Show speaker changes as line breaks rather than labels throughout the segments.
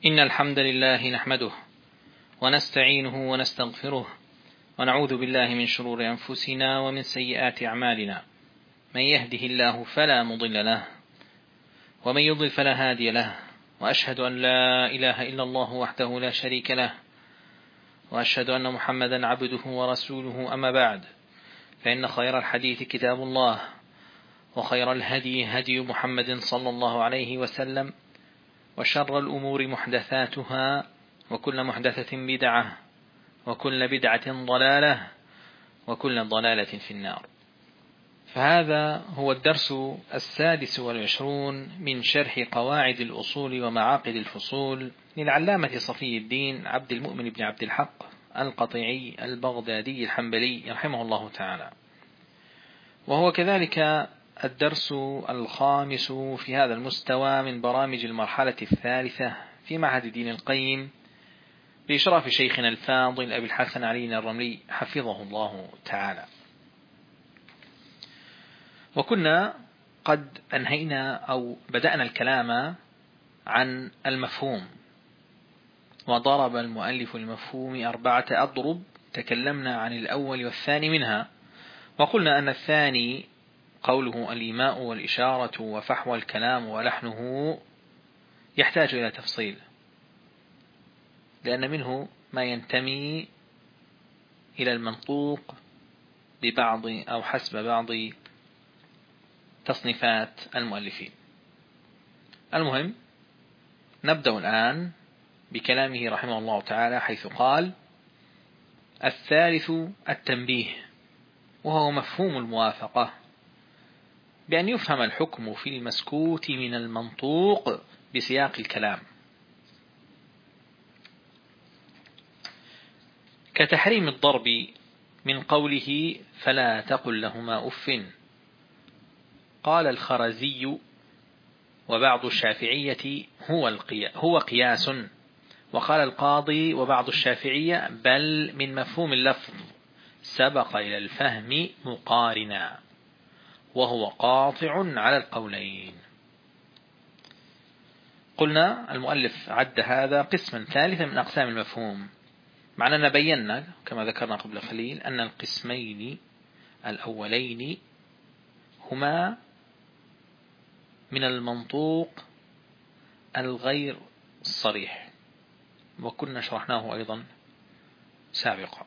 إن الحمد لله نحمده ونستعينه ونستغفره ونعوذ بالله من شرور أنفسنا ومن سيئات أعمالنا. من يهده الله فلا مضل له ومن يضلل فلا هادي له، وأشهد أن لا إله إلا الله وحده لا شريك له، وأشهد أن محمدا عبده ورسوله. أما بعد، فإن خير الحديث كتاب الله، وخير الهدي هدي محمد صلى الله عليه وسلم، وشر الأمور محدثاتها، وكل محدثة بدعة، وكل بدعة ضلالة، وكل ضلالة في النار. فهذا هو الدرس 26 من شرح قواعد الأصول ومعاقد الفصول للعلامة صفي الدين عبد المؤمن بن عبد الحق القطيعي البغدادي الحنبلي رحمه الله تعالى، وهو كذلك الدرس 5 في هذا المستوى من برامج المرحلة 3 في معهد دين القيم بإشراف شيخنا الفاضل أبي الحسن علي الرملي حفظه الله تعالى. وكنا قد أنهينا أو بدأنا الكلام عن المفهوم، وضرب المؤلف المفهوم 4 أضرب. تكلمنا عن الأول والثاني منها، وقلنا أن الثاني قوله الإيماء والإشارة وفحوى الكلام ولحنه يحتاج إلى تفصيل، لأن منه ما ينتمي إلى المنطوق ببعض أو حسب بعض تصنيفات المؤلفين. المهم، نبدأ الآن بكلامه رحمه الله تعالى، حيث قال: الثالث التنبيه، وهو مفهوم الموافقة، بأن يفهم الحكم في المسكوت من المنطوق بسياق الكلام، كتحريم الضرب من قوله فلا تقل لهما أف. قال الخرزي وبعض الشافعية هو قياس، وقال القاضي وبعض الشافعية بل من مفهوم اللفظ سبق إلى الفهم مقارنا، وهو قاطع على القولين. قلنا المؤلف عد هذا قسما ثالثا من أقسام المفهوم، مع أننا بينا كما ذكرنا قبل قليل أن القسمين الأولين هما من المنطوق الغير الصريح، وكنا شرحناه أيضا سابقا.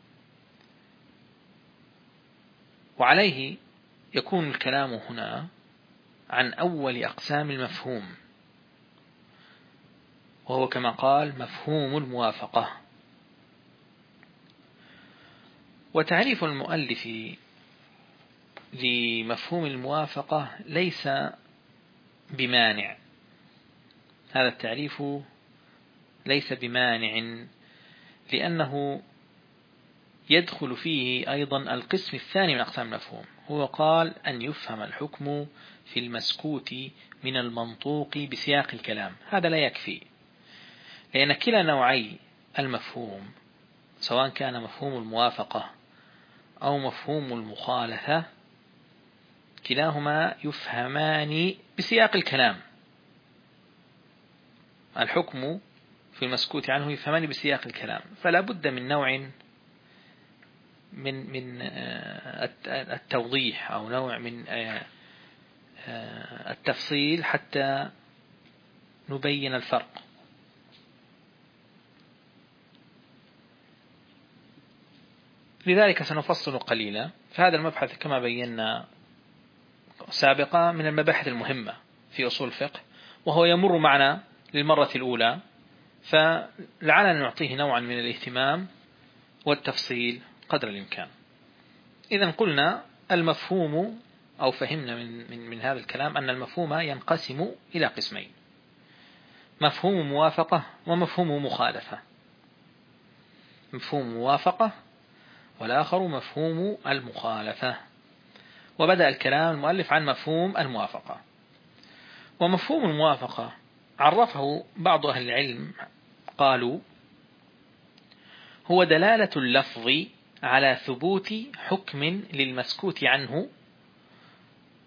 وعليه يكون الكلام هنا عن أول أقسام المفهوم، وهو كما قال مفهوم الموافقة. وتعريف المؤلف لمفهوم الموافقة ليس بمانع، هذا التعريف ليس بمانع، لأنه يدخل فيه أيضا القسم الثاني من أقسام المفهوم. هو قال أن يفهم الحكم في المسكوت من المنطوق بسياق الكلام. هذا لا يكفي، لأن كلا نوعي المفهوم، سواء كان مفهوم الموافقة أو مفهوم المخالفة، كلاهما يفهمان بسياق الكلام. الحكم في المسكوت عنه يفهمان بسياق الكلام، فلا بد من نوع من التوضيح أو نوع من التفصيل حتى نبين الفرق. لذلك سنفصل قليلا. فهذا المبحث كما بينا سابقا من المباحث المهمة في أصول الفقه، وهو يمر معنا للمرة الأولى، فلعلنا نعطيه نوعا من الاهتمام والتفصيل قدر الإمكان. إذن قلنا المفهوم، أو فهمنا من هذا الكلام أن المفهوم ينقسم إلى قسمين: مفهوم موافقة ومفهوم مخالفة. مفهوم موافقة والآخر مفهوم المخالفة. وبدأ الكلام المؤلف عن مفهوم الموافقة. ومفهوم الموافقة عرفه بعض أهل العلم، قالوا هو دلالة اللفظ على ثبوت حكم للمسكوت عنه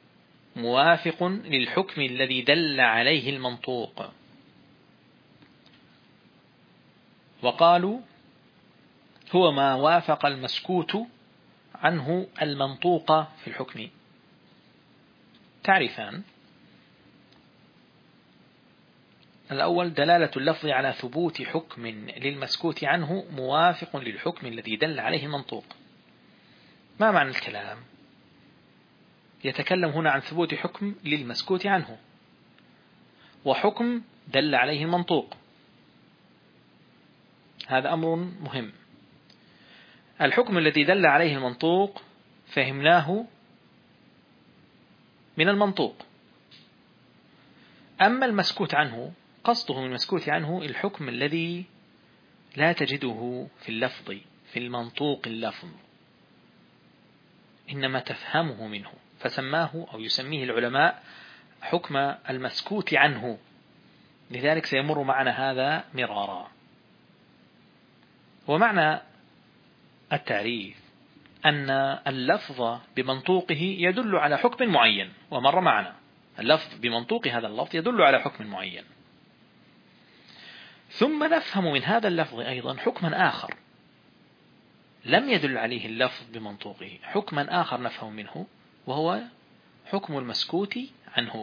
موافق للحكم الذي دل عليه المنطوق. وقالوا هو ما وافق المسكوت عنه المنطوق في الحكم. تعرفان: الأول دلالة اللفظ على ثبوت حكم للمسكوت عنه موافق للحكم الذي دل عليه المنطوق. ما معنى الكلام؟ يتكلم هنا عن ثبوت حكم للمسكوت عنه وحكم دل عليه المنطوق. هذا أمر مهم. الحكم الذي دل عليه المنطوق فهمناه من المنطوق. أما المسكوت عنه قصده من المسكوت عنه الحكم الذي لا تجده في اللفظ في المنطوق اللفظ، إنما تفهمه منه، فسماه أو يسميه العلماء حكم المسكوت عنه. لذلك سيمر معنا هذا مرارا. ومعنى التعريف أن اللفظ بمنطوقه يدل على حكم معين، ومر معنا اللفظ بمنطوق هذا اللفظ يدل على حكم معين، ثم نفهم من هذا اللفظ أيضا حكما آخر لم يدل عليه اللفظ بمنطوقه، حكما آخر نفهم منه وهو حكم المسكوت عنه.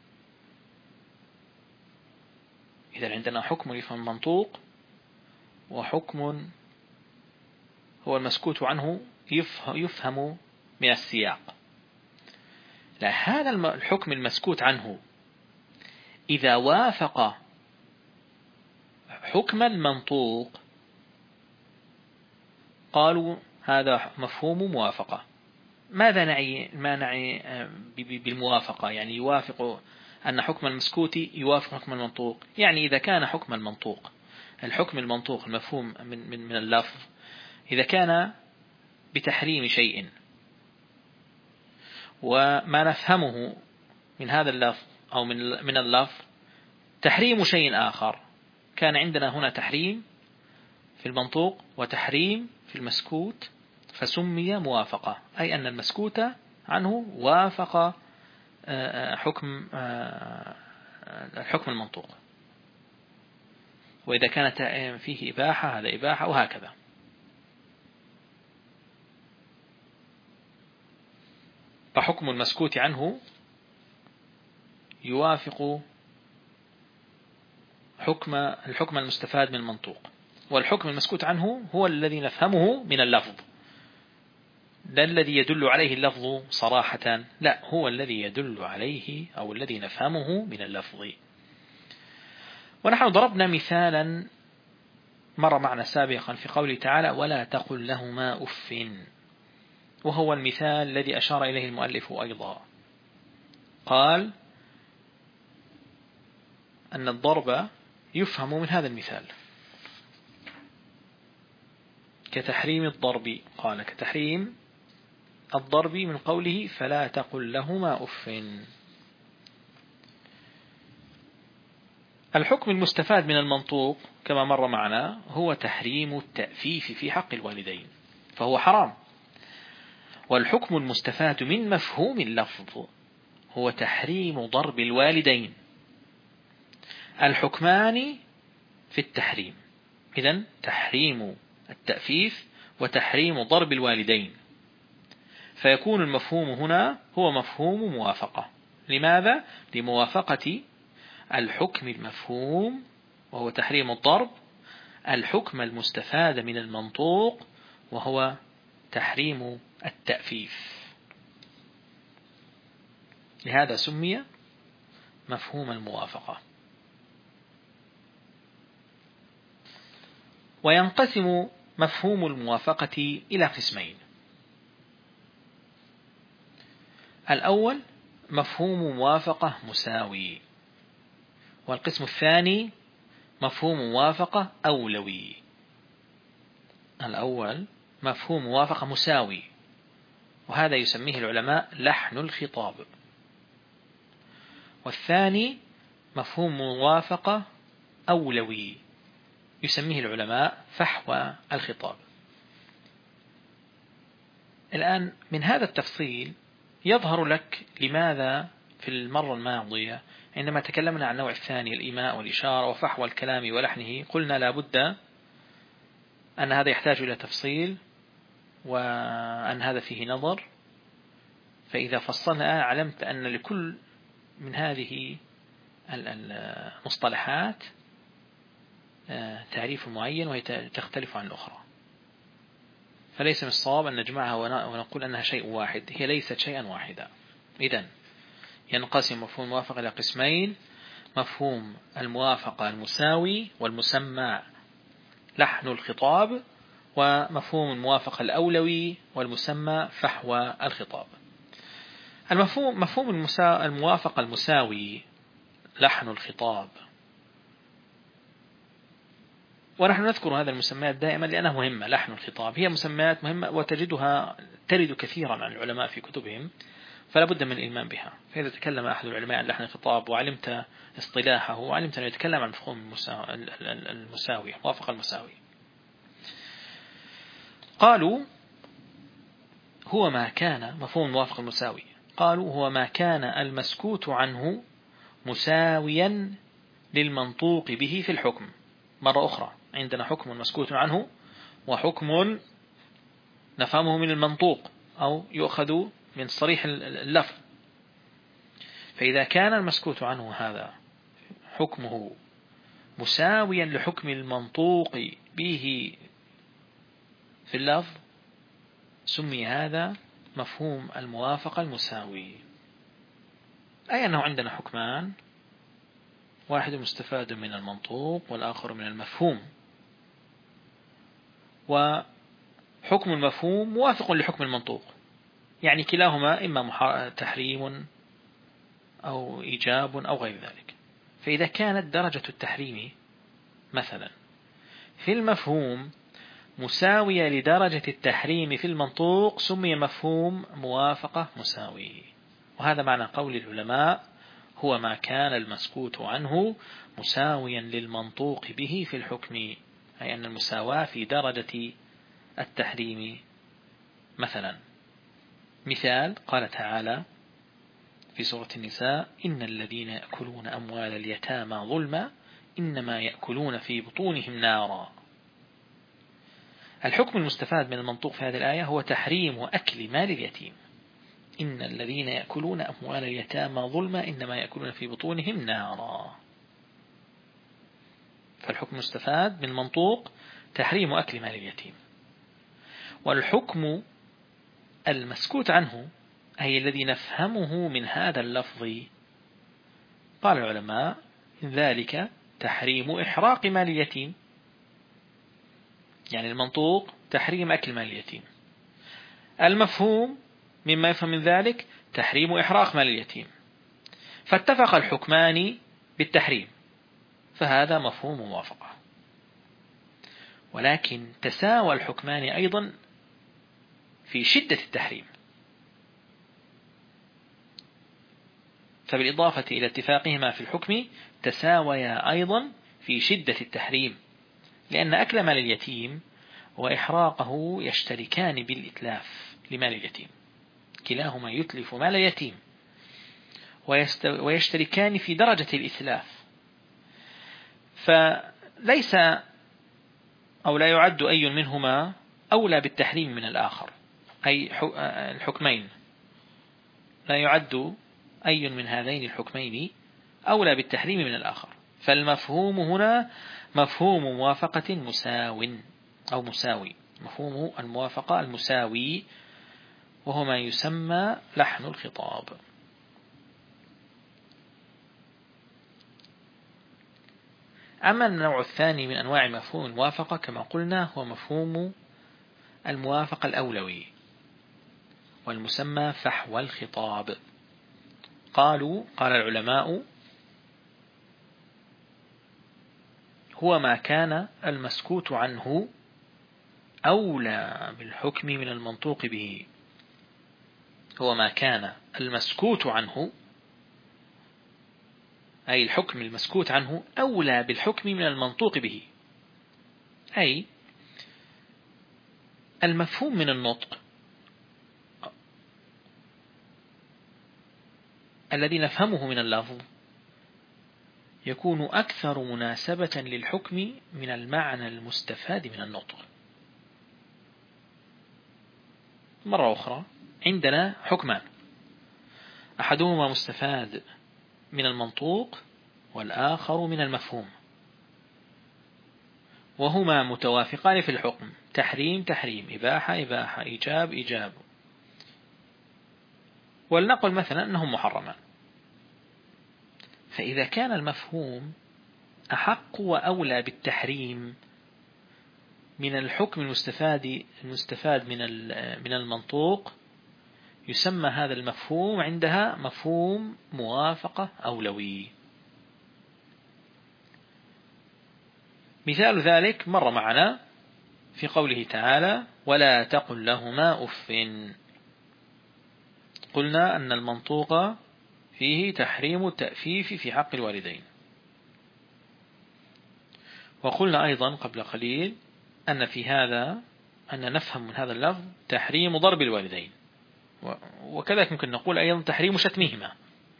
إذا عندنا حكم يفهم المنطوق وحكم هو المسكوت عنه يفهم من السياق. لا، هذا الحكم المسكوت عنه إذا وافق حكم المنطوق قالوا هذا مفهوم موافقة. ماذا نعي بالموافقة؟ يعني يوافق أن حكم المسكوت يوافق حكم المنطوق. يعني إذا كان حكم المنطوق الحكم المنطوق المفهوم من اللفظ إذا كان بتحريم شيء وما نفهمه من هذا اللفظ أو من اللفظ تحريم شيء آخر، كان عندنا هنا تحريم في المنطوق وتحريم في المسكوت، فسمي موافقة، أي أن المسكوت عنه وافق الحكم المنطوق. وإذا كانت فيه إباحة هذا إباحة، وهكذا. فحكم المسكوت عنه يوافق الحكم المستفاد من المنطوق، والحكم المسكوت عنه هو الذي نفهمه من اللفظ، لا الذي يدل عليه اللفظ صراحة، لا، هو الذي يدل عليه أو الذي نفهمه من اللفظ. ونحن ضربنا مثالا مر معنا سابقا في قوله تعالى ولا تقل لهما أف، وهو المثال الذي أشار إليه المؤلف أيضا. قال أن الضرب يفهم من هذا المثال كتحريم الضرب. قال كتحريم الضرب من قوله فلا تقل لهما أف. الحكم المستفاد من المنطوق كما مر معنا هو تحريم التأفيف في حق الوالدين، فهو حرام. والحكم المستفاد من مفهوم اللفظ هو تحريم ضرب الوالدين. الحكمان في التحريم، إذن تحريم التأفيف وتحريم ضرب الوالدين، فيكون المفهوم هنا هو مفهوم موافقة. لماذا؟ لموافقة الحكم المفهوم وهو تحريم الضرب الحكم المستفاد من المنطوق وهو تحريم التأفيف. لهذا سمي مفهوم الموافقة. وينقسم مفهوم الموافقة إلى قسمين: الأول مفهوم موافقة مساوي، والقسم الثاني مفهوم موافقة أولوي. الأول مفهوم موافقة مساوي، وهذا يسميه العلماء لحن الخطاب. والثاني مفهوم موافقة أولوي، يسميه العلماء فحوى الخطاب. الآن من هذا التفصيل يظهر لك لماذا في المرة الماضية عندما تكلمنا عن النوع الثاني الإيماء والإشارة وفحوى الكلام ولحنه قلنا لا بد أن هذا يحتاج إلى تفصيل وأن هذا فيه نظر. فإذا فصلنا علمت أن لكل من هذه المصطلحات تعريف معين وهي تختلف عن الأخرى. فليس من الصواب أن نجمعها ونقول أنها شيء واحد، هي ليست شيئا واحدا. إذن ينقسم مفهوم الموافقة إلى قسمين: مفهوم الموافقة المساوي والمسمى لحن الخطاب، ومفهوم الموافقة الأولوي والمسمى فحوى الخطاب. مفهوم الموافقة المساوي لحن الخطاب، ونحن نذكر هذا المسميات دائما لأنها مهمة. لحن الخطاب هي مسميات مهمة وتجدها ترد كثيرا عن العلماء في كتبهم، فلا بد من الإيمان بها. فإذا تكلم أحد العلماء عن لحن الخطاب وعلمت اصطلاحه وعلمت أنه يتكلم عن مفهوم المساوي، موافقة المساوي، قالوا هو ما كان مفهوم الموافقة المساوي، قالوا هو ما كان المسكوت عنه مساويا للمنطوق به في الحكم. مرة أخرى، عندنا حكم مسكوت عنه وحكم نفهمه من المنطوق أو يؤخذ من صريح اللفظ. فإذا كان المسكوت عنه هذا حكمه مساويا لحكم المنطوق به في اللفظ سمي هذا مفهوم الموافقة المساوي، أي أنه عندنا حكمان، واحد مستفاد من المنطوق والآخر من المفهوم، وحكم المفهوم موافق لحكم المنطوق، يعني كلاهما إما تحريم أو إيجاب أو غير ذلك. فإذا كانت درجة التحريم مثلا في المفهوم مساوية لدرجة التحريم في المنطوق سمي مفهوم موافقة مساوي. وهذا معنى قول العلماء هو ما كان المسكوت عنه مساويا للمنطوق به في الحكم، أي أن المساواة في درجة التحريم. مثلا مثال قال تعالى في سورة النساء: إن الذين يأكلون أموال اليتامى ظلما إنما يأكلون في بطونهم نارا. الحكم المستفاد من المنطوق في هذه الآية هو تحريم أكل مال اليتيم. إن الذين يأكلون أموال اليتامى ظلما إنما يأكلون في بطونهم نارا. فالحكم المستفاد من المنطوق تحريم أكل مال اليتيم. والحكم المسكوت عنه أي الذي نفهمه من هذا اللفظ، قال العلماء ذلك تحريم إحراق مال اليتيم، يعني المنطوق تحريم أكل مال اليتيم، المفهوم مما يفهم من ذلك تحريم إحراق مال اليتيم، فاتفق الحكمان بالتحريم، فهذا مفهوم موافقة. ولكن تساوى الحكمان أيضا في شدة التحريم، فبالإضافة إلى اتفاقهما في الحكم تساويا أيضا في شدة التحريم، لأن أكل مال اليتيم وإحراقه يشتركان بالإتلاف لمال اليتيم، كلاهما يتلف مال اليتيم ويشتركان في درجة الإتلاف، فليس أو لا يعد أي منهما أولى بالتحريم من الآخر، أي الحكمين لا يعد أي من هذين الحكمين أولى بالتحريم من الآخر. فالمفهوم هنا مفهوم موافقة مساو أو مساوي، مفهوم الموافقة المساوي، وهو ما يسمى لحن الخطاب. أما النوع الثاني من أنواع مفهوم الموافقة كما قلنا هو مفهوم الموافقة الأولوي والمسمى فحوى الخطاب. قال العلماء هو ما كان المسكوت عنه أولى بالحكم من المنطوق به. هو ما كان المسكوت عنه أي الحكم المسكوت عنه أولى بالحكم من المنطوق به، أي المفهوم من النطق الذي نفهمه من اللفظ يكون أكثر مناسبة للحكم من المعنى المستفاد من النطق. مرة أخرى عندنا حكمان، أحدهما مستفاد من المنطوق والآخر من المفهوم، وهما متوافقان في الحكم، تحريم تحريم، إباحة إباحة، إيجاب إيجاب. ولنقل مثلا أنهم محرمان، فإذا كان المفهوم أحق وأولى بالتحريم من الحكم المستفاد من المنطوق، يسمى هذا المفهوم عندها مفهوم موافقة أولوي. مثال ذلك مر معنا في قوله تعالى: ولا تقل لهما أف. قلنا أن المنطوق فيه تحريم التأفيف في حق الوالدين، وقلنا أيضا قبل قليل أن نفهم من هذا اللفظ تحريم ضرب الوالدين، وكذلك ممكن نقول أيضا تحريم شتمهما.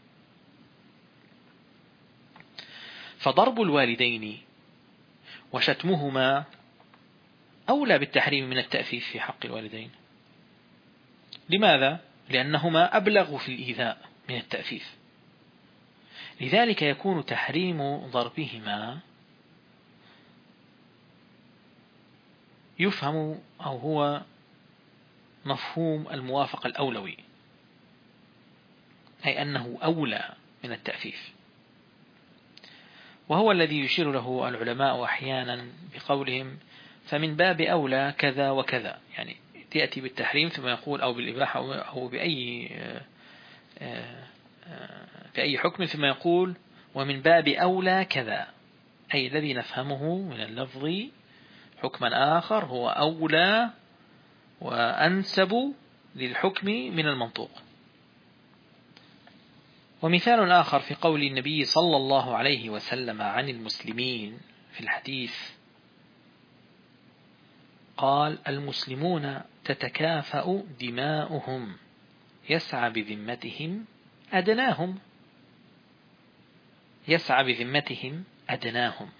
فضرب الوالدين وشتمهما أولى بالتحريم من التأفيف في حق الوالدين. لماذا؟ لأنهما أبلغ في الإيذاء من التأفيف، لذلك يكون تحريم ضربهما يفهم أو هو مفهوم الموافقة الأولوي، أي أنه أولى من التأفيف، وهو الذي يشير له العلماء أحيانا بقولهم فمن باب أولى كذا وكذا، يعني تأتي بالتحريم ثم يقول أو بالإباحة أو بأي حكم ثم يقول ومن باب أولى كذا، أي الذي نفهمه من اللفظ حكما آخر هو أولى وأنسب للحكم من المنطوق. ومثال آخر في قول النبي صلى الله عليه وسلم عن المسلمين في الحديث قال: المسلمون تتكافأ دماؤهم يسعى بذمتهم أدناهم، يسعى بذمتهم أدناهم،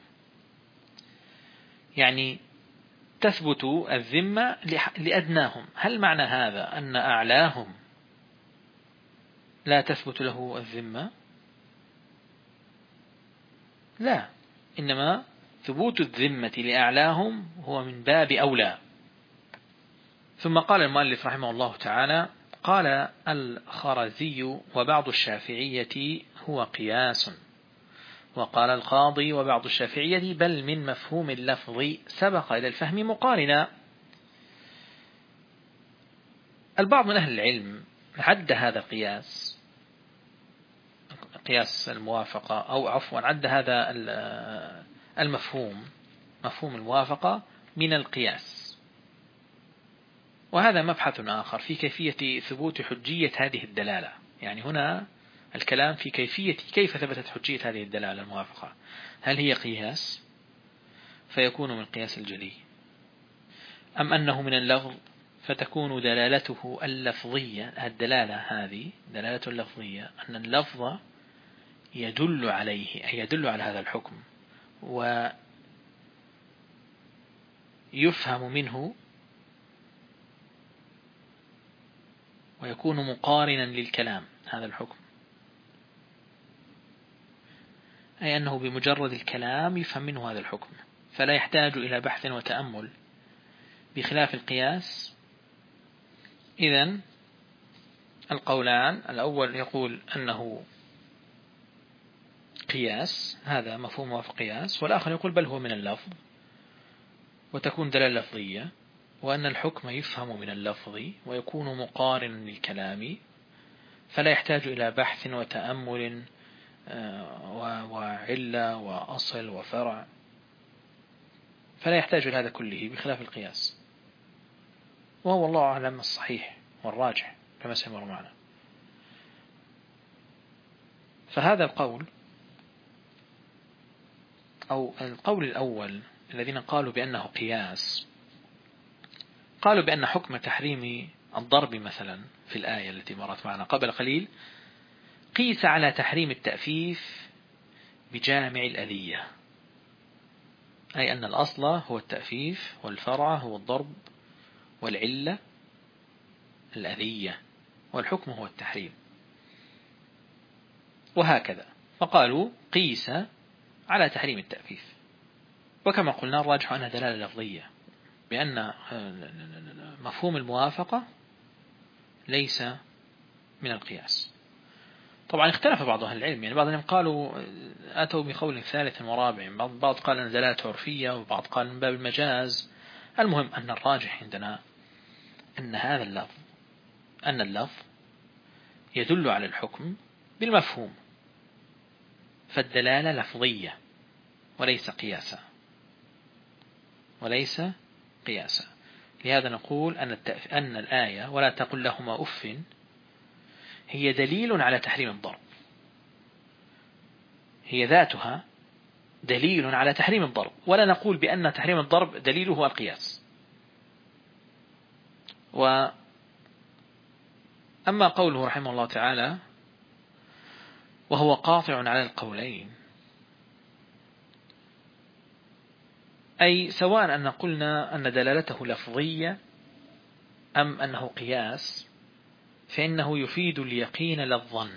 يعني تثبت الذمة لأدناهم. هل معنى هذا أن أعلاهم لا تثبت له الذمة؟ لا، إنما ثبوت الذمة لأعلاهم هو من باب أولى. ثم قال المؤلف رحمه الله تعالى: قال الخرزي وبعض الشافعية هو قياس، وقال القاضي وبعض الشافعية بل من مفهوم اللفظ سبق إلى الفهم مقارنا. البعض من أهل العلم عد هذا القياس، قياس الموافقة، أو عفوا عد هذا المفهوم، مفهوم الموافقة من القياس، وهذا مبحث آخر في كيفية ثبوت حجية هذه الدلالة. يعني هنا الكلام في كيفية كيف ثبتت حجية هذه الدلالة الموافقة، هل هي قياس فيكون من قياس الجلي، أم أنه من اللفظ فتكون دلالته اللفظية. الدلالة هذه دلالة اللفظية، أن اللفظ يدل عليه، أي يدل على هذا الحكم ويفهم منه ويكون مقارنا للكلام هذا الحكم، أي أنه بمجرد الكلام يفهم منه هذا الحكم فلا يحتاج إلى بحث وتأمل، بخلاف القياس. إذن القولان، الأول يقول أنه قياس، هذا مفهوم موافق قياس، والآخر يقول بل هو من اللفظ وتكون دلالة لفظية، وأن الحكم يفهم من اللفظ ويكون مقارنا للكلام فلا يحتاج إلى بحث وتأمل وعلة وأصل وفرع، فلا يحتاج إلى هذا كله بخلاف القياس، وهو الله أعلم الصحيح والراجح كما سيمر معنا. فهذا القول أو القول الأول الذين قالوا بأنه قياس، قالوا بأن حكم تحريم الضرب مثلا في الآية التي مرت معنا قبل قليل قيس على تحريم التأفيف بجامع الأذية، أي أن الأصل هو التأفيف والفرع هو الضرب والعلة الأذية، والحكم هو التحريم. وهكذا، فقالوا قيس على تحريم التأفيف. وكما قلنا الراجح أنها دلالة لفظية، بأن مفهوم الموافقة ليس من القياس. طبعا اختلف بعض أهل العلم، يعني بعضهم قالوا أتوا بقول ثالث ورابع، بعض قال أن دلالة عرفية، وبعض قال من باب المجاز. المهم أن الراجح عندنا أن هذا اللفظ، أن اللفظ يدل على الحكم بالمفهوم، فالدلالة لفظية وليس قياسا، وليس قياسا. لهذا نقول أن الآية ولا تقل لهما أف هي دليل على تحريم الضرب، هي ذاتها دليل على تحريم الضرب، ولا نقول بأن تحريم الضرب دليله القياس. وأما قوله رحمه الله تعالى وهو قاطع على القولين، أي سواء أن قلنا أن دلالته لفظية أم أنه قياس، فإنه يفيد اليقين لا الظن.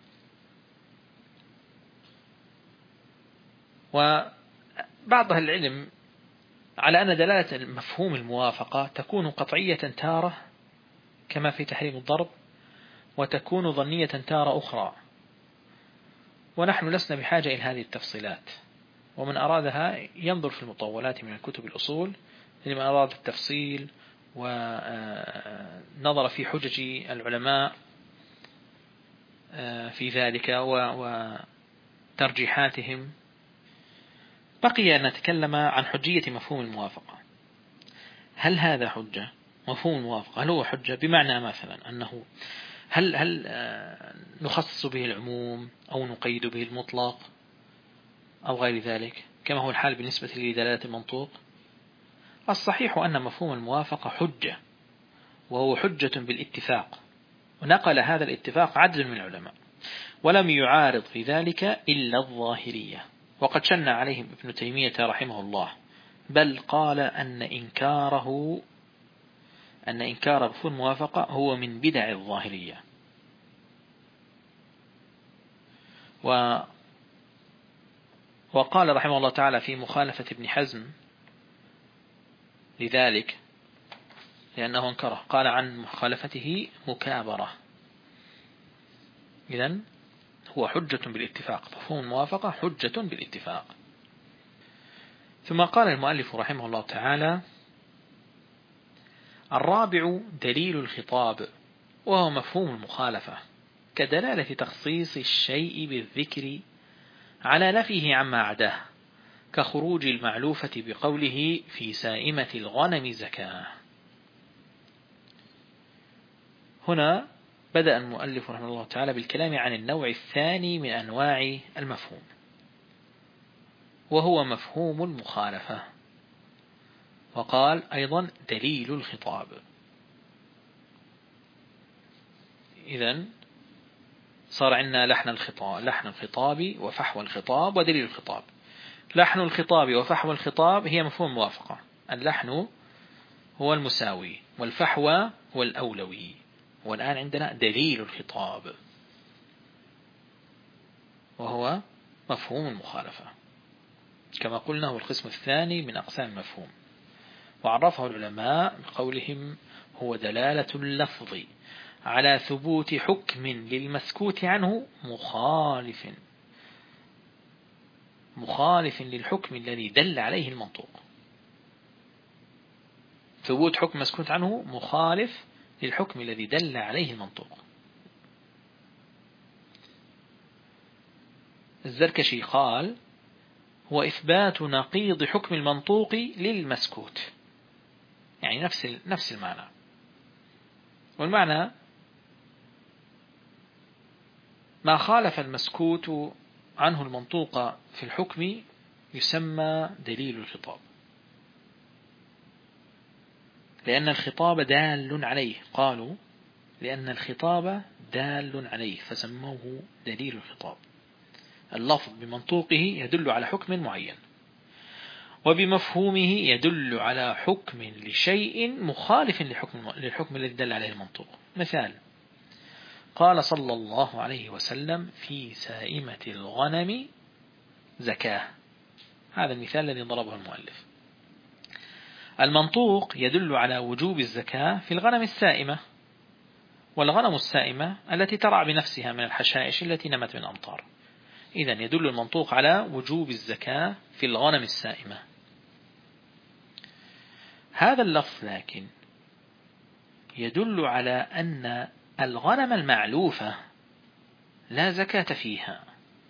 وبعض أهل العلم على أن دلالة مفهوم الموافقة تكون قطعية تارة كما في تحريم الضرب، وتكون ظنية تارة أخرى، ونحن لسنا بحاجة إلى هذه التفصيلات. ومن أرادها ينظر في المطولات من الكتب الأصول، لمن أراد التفصيل ونظر في حجج العلماء في ذلك وترجيحاتهم. بقي أن نتكلم عن حجية مفهوم الموافقة. هل هذا حجة؟ مفهوم الموافقة هل هو حجة؟ بمعنى مثلا أنه هل نخصص به العموم أو نقيد به المطلق أو غير ذلك، كما هو الحال بالنسبة لدلالة المنطوق؟ الصحيح أن مفهوم الموافقة حجة، وهو حجة بالاتفاق، ونقل هذا الاتفاق عدد من العلماء، ولم يعارض في ذلك إلا الظاهرية، وقد شن عليهم ابن تيمية رحمه الله، بل قال أن إنكار مفهوم الموافقة هو من بدع الظاهرية. وقال رحمه الله تعالى في مخالفة ابن حزم لذلك، لأنه انكره، قال عن مخالفته مكابرة. إذن هو حجة بالاتفاق، مفهوم الموافقة حجة بالاتفاق. ثم قال المؤلف رحمه الله تعالى: الرابع دليل الخطاب، وهو مفهوم المخالفة، كدلالة تخصيص الشيء بالذكر على نفيه عما عداه، كخروج المعلوفة بقوله في سائمة الغنم زكاة. هنا بدأ المؤلف رحمه الله تعالى بالكلام عن النوع الثاني من أنواع المفهوم، وهو مفهوم المخالفة، وقال أيضا دليل الخطاب. إذن صار عندنا لحن الخطاب وفحوى الخطاب ودليل الخطاب. لحن الخطاب وفحوى الخطاب هي مفهوم الموافقة، اللحن هو المساوي والفحوى هو الأولوي. والآن عندنا دليل الخطاب وهو مفهوم المخالفة، كما قلنا هو القسم الثاني من أقسام المفهوم، وعرفه العلماء بقولهم هو دلالة اللفظ على ثبوت حكم للمسكوت عنه مخالف للحكم الذي دل عليه المنطوق. ثبوت حكم مسكوت عنه مخالف للحكم الذي دل عليه المنطوق. الزركشي قال هو إثبات نقيض حكم المنطوق للمسكوت، يعني نفس المعنى. والمعنى ما خالف المسكوت عنه المنطوق في الحكم يسمى دليل الخطاب، لأن الخطاب دال عليه، قالوا لأن الخطاب دال عليه فسموه دليل الخطاب. اللفظ بمنطوقه يدل على حكم معين، وبمفهومه يدل على حكم لشيء مخالف للحكم الذي دل عليه المنطوق. مثال: قال صلى الله عليه وسلم: في سائمة الغنم زكاة. هذا المثال الذي ضربه المؤلف. المنطوق يدل على وجوب الزكاة في الغنم السائمة، والغنم السائمة التي ترعى بنفسها من الحشائش التي نمت من الأمطار. إذن يدل المنطوق على وجوب الزكاة في الغنم السائمة. هذا اللفظ لكن يدل على أن الغنم المعلوفة لا زكاة فيها.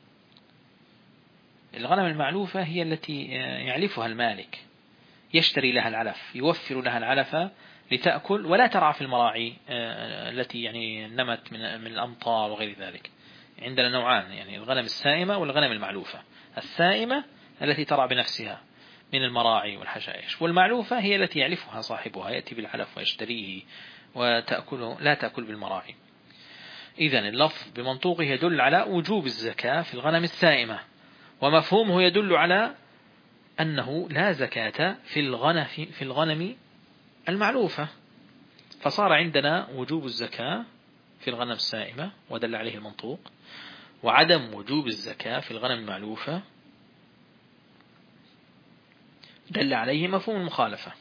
الغنم المعلوفة هي التي يعلفها المالك، يشتري لها العلف، يوفر لها العلف لتأكل ولا ترعى في المراعي التي يعني نمت من الأمطار وغير ذلك. عندنا نوعان، يعني الغنم السائمة والغنم المعلوفة. السائمة التي ترعى بنفسها من المراعي والحشائش، والمعلوفة هي التي يعلفها صاحبها، يأتي بالعلف ويشتريه وتأكله، لا تأكل بالمراعي. إذن اللفظ بمنطوقه يدل على وجوب الزكاة في الغنم السائمة، ومفهومه يدل على أنه لا زكاة في الغنم المعلوفة. فصار عندنا وجوب الزكاة في الغنم السائمة ودل عليه المنطوق، وعدم وجوب الزكاة في الغنم المعلوفة دل عليه مفهوم المخالفة.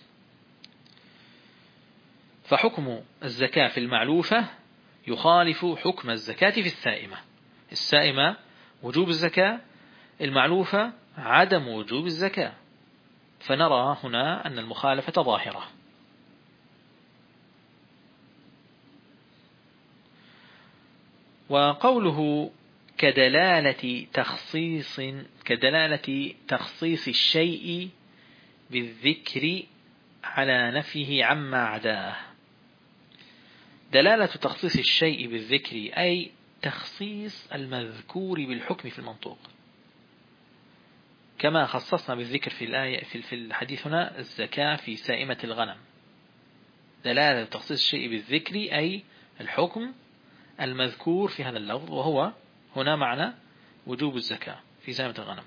فحكم الزكاة في المعلوفة يخالف حكم الزكاة في السائمة. السائمة وجوب الزكاة، المعلوفة عدم وجوب الزكاة. فنرى هنا أن المخالفة ظاهرة. وقوله كدلالة تخصيص الشيء بالذكر على نفيه عما عداه. دلالة تخصيص الشيء بالذكر أي تخصيص المذكور بالحكم في المنطوق، كما خصصنا بالذكر في الآية في الحديث هنا الزكاة في سائمة الغنم. دلالة تخصيص الشيء بالذكر أي الحكم المذكور في هذا اللفظ، وهو هنا معنى وجوب الزكاة في سائمة الغنم.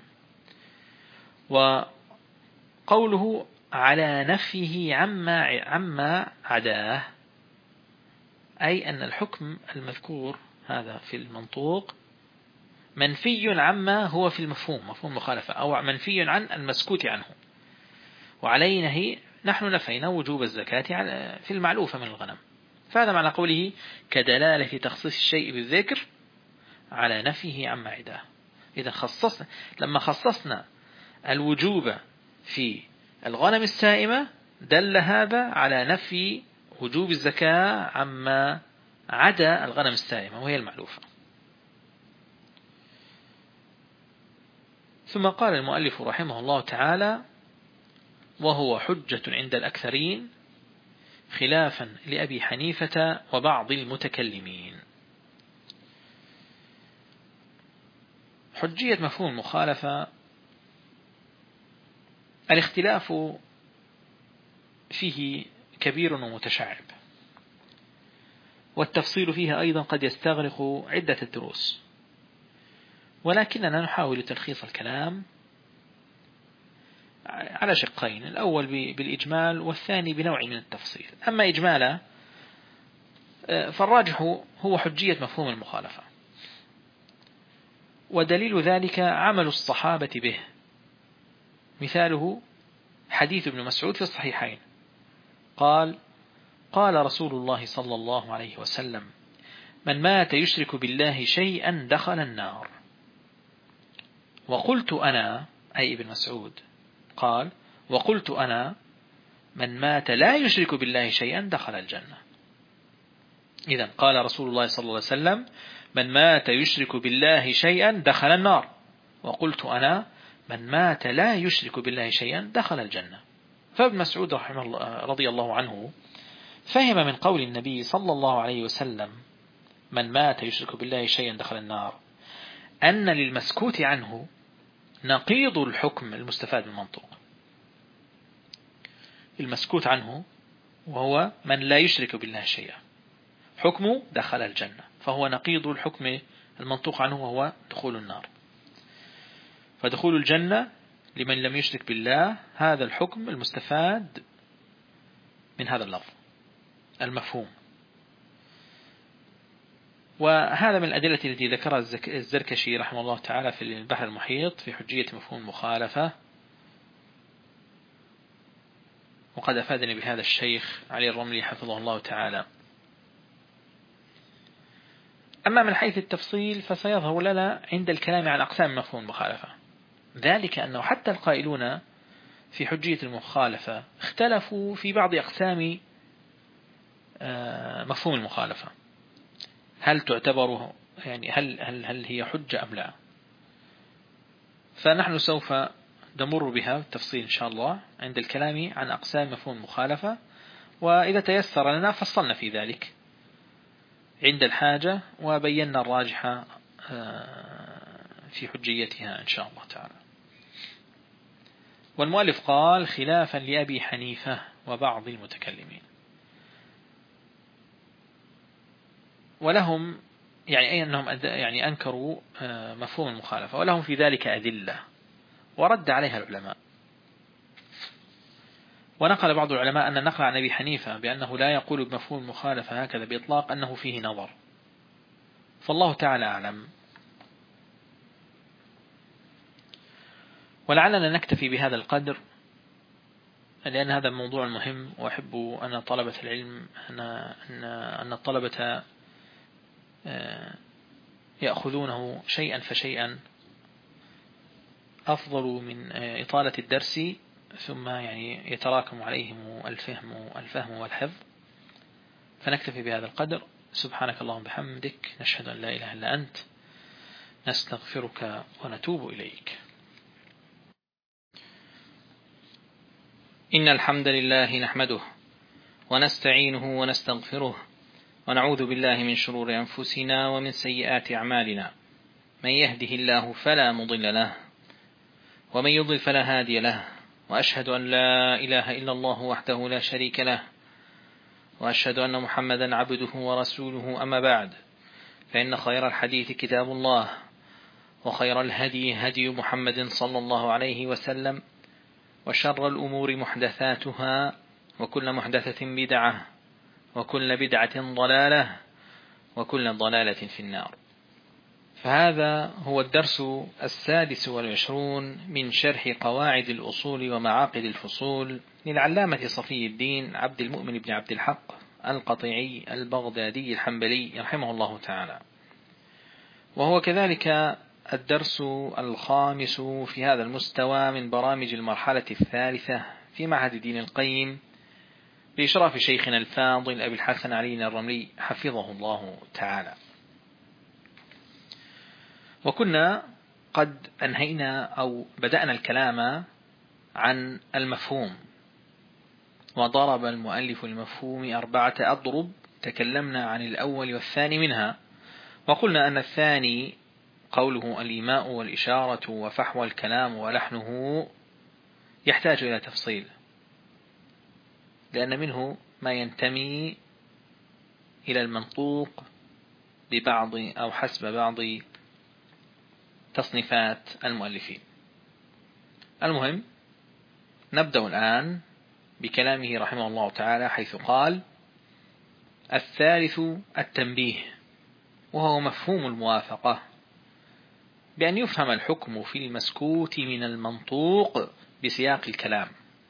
وقوله على نفيه عما عداه أي أن الحكم المذكور هذا في المنطوق منفي عما هو في المفهوم، مفهوم مخالفة، أو منفي عن المسكوت عنه. وعلينا نحن نفينا وجوب الزكاة في المعلوفة من الغنم. فهذا معنى قوله كدلالة تخصيص الشيء بالذكر على نفيه عما عداه. إذا لما خصصنا الوجوب في الغنم السائمة دل هذا على نفي وجوب الزكاة عما عدا الغنم السائمة وهي المعلوفة. ثم قال المؤلف رحمه الله تعالى: وهو حجة عند الأكثرين خلافا لأبي حنيفة وبعض المتكلمين. حجية مفهوم المخالفة الاختلاف فيه كبير ومتشعب، والتفصيل فيها أيضا قد يستغرق عدة الدروس، ولكننا نحاول تلخيص الكلام على شقين: الأول بالإجمال، والثاني بنوع من التفصيل. أما إجمالا فالراجح هو حجية مفهوم المخالفة، ودليل ذلك عمل الصحابة به. مثاله حديث ابن مسعود في الصحيحين قال رسول الله صلى الله عليه وسلم: من مات يشرك بالله شيئا دخل النار. وقلت أنا، أي ابن مسعود قال: وقلت أنا من مات لا يشرك بالله شيئا دخل الجنة. إذن قال رسول الله صلى الله عليه وسلم: من مات يشرك بالله شيئا دخل النار. وقلت أنا من مات لا يشرك بالله شيئا دخل الجنة. فابن مسعود رحمه الله رضي الله عنه فهم من قول النبي صلى الله عليه وسلم: من مات يشرك بالله شيئا دخل النار أن للمسكوت عنه نقيض الحكم المستفاد من المنطوق. المسكوت عنه وهو من لا يشرك بالله شيئا حكمه دخل الجنة، فهو نقيض الحكم المنطوق عنه وهو دخول النار. فدخول الجنة لمن لم يشرك بالله هذا الحكم المستفاد من هذا اللفظ المفهوم. وهذا من الأدلة التي ذكرها الزركشي رحمه الله تعالى في البحر المحيط في حجية مفهوم المخالفة، وقد أفادني بهذا الشيخ علي الرملي حفظه الله تعالى. أما من حيث التفصيل فسيظهر لنا عند الكلام عن أقسام مفهوم المخالفة، ذلك أنه حتى القائلون في حجية المخالفة اختلفوا في بعض أقسام مفهوم المخالفة، هل تعتبره يعني هل هي حجة أم لا. فنحن سوف نمر بها بالتفصيل إن شاء الله عند الكلام عن أقسام مفهوم المخالفة، وإذا تيسر لنا فصلنا في ذلك عند الحاجة وبينا الراجحة في حجيتها إن شاء الله تعالى. والمؤلف قال خلافا لأبي حنيفة وبعض المتكلمين، ولهم يعني أنهم يعني أنكروا مفهوم المخالفة ولهم في ذلك أدلة ورد عليها العلماء. ونقل بعض العلماء أن النقل عن أبي حنيفة بأنه لا يقول بمفهوم المخالفة هكذا بإطلاق أنه فيه نظر، فالله تعالى أعلم. ولعلنا نكتفي بهذا القدر لأن هذا الموضوع مهم، وأحب أن طلبة العلم أن الطلبة يأخذونه شيئا فشيئا أفضل من إطالة الدرس ثم يعني يتراكم عليهم الفهم والحفظ. فنكتفي بهذا القدر. سبحانك اللهم بحمدك، نشهد أن لا إله إلا أنت، نستغفرك ونتوب إليك. إن الحمد لله نحمده ونستعينه ونستغفره ونعوذ بالله من شرور أنفسنا ومن سيئات أعمالنا، من يهده الله فلا مضل له ومن يضلل فلا هادي له، وأشهد أن لا إله إلا الله وحده لا شريك له، وأشهد أن محمدا عبده ورسوله. أما بعد، فإن خير الحديث كتاب الله، وخير الهدي هدي محمد صلى الله عليه وسلم، وشر الأمور محدثاتها، وكل محدثة بدعة، وكل بدعة ضلالة، وكل ضلالة في النار. فهذا هو الدرس 26 من شرح قواعد الأصول ومعاقد الفصول للعلامة صفي الدين عبد المؤمن بن عبد الحق القطيعي البغدادي الحنبلي رحمه الله تعالى، وهو كذلك الدرس 5 في هذا المستوى من برامج المرحلة 3 في معهد دين القيم بإشراف شيخنا الفاضل أبي الحسن علي الرملي حفظه الله تعالى. وكنا قد أنهينا أو بدأنا الكلام عن المفهوم، وضرب المؤلف المفهوم 4 أضرب، تكلمنا عن الأول والثاني منها، وقلنا أن الثاني قوله الإيماء والإشارة وفحوى الكلام ولحنه يحتاج إلى تفصيل، لأن منه ما ينتمي إلى المنطوق ببعض أو حسب بعض تصنيفات المؤلفين. المهم نبدأ الآن بكلامه رحمه الله تعالى، حيث قال: الثالث التنبيه، وهو مفهوم الموافقة، بأن يفهم الحكم في المسكوت من المنطوق بسياق الكلام،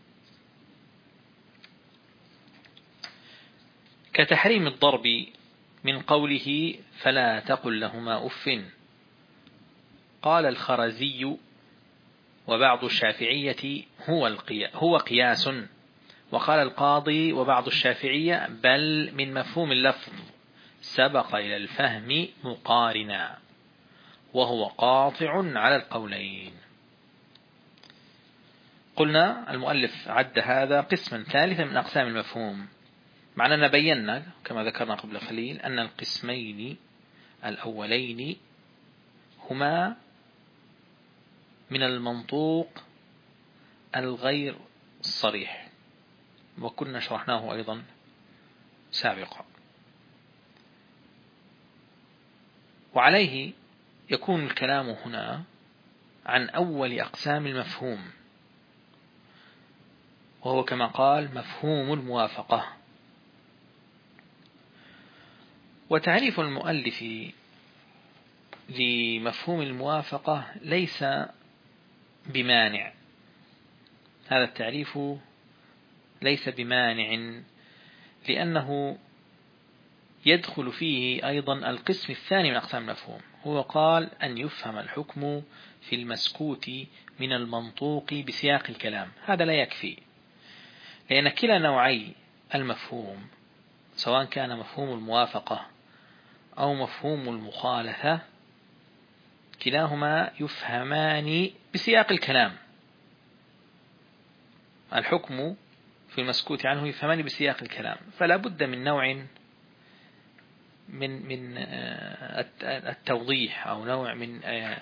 كتحريم الضرب من قوله فلا تقل لهما أف. قال الخرزي وبعض الشافعية هو قياس، وقال القاضي وبعض الشافعية بل من مفهوم اللفظ سبق إلى الفهم مقارنا، وهو قاطع على القولين. قلنا المؤلف عد هذا قسما ثالثا من أقسام المفهوم، مع أننا بينا كما ذكرنا قبل قليل أن القسمين الأولين هما من المنطوق الغير الصريح، وكنا شرحناه أيضا سابقا، وعليه يكون الكلام هنا عن أول أقسام المفهوم، وهو كما قال مفهوم الموافقة. وتعريف المؤلف لمفهوم الموافقة ليس بمانع، هذا التعريف ليس بمانع، لأنه يدخل فيه أيضا القسم الثاني من أقسام المفهوم، هو قال أن يفهم الحكم في المسكوت من المنطوق بسياق الكلام. هذا لا يكفي، لأن كلا نوعي المفهوم سواء كان مفهوم الموافقة أو مفهوم المخالفة كلاهما يفهمان بسياق الكلام. الحكم في المسكوت عنه يفهمان بسياق الكلام، فلا بد من نوع من التوضيح أو نوع من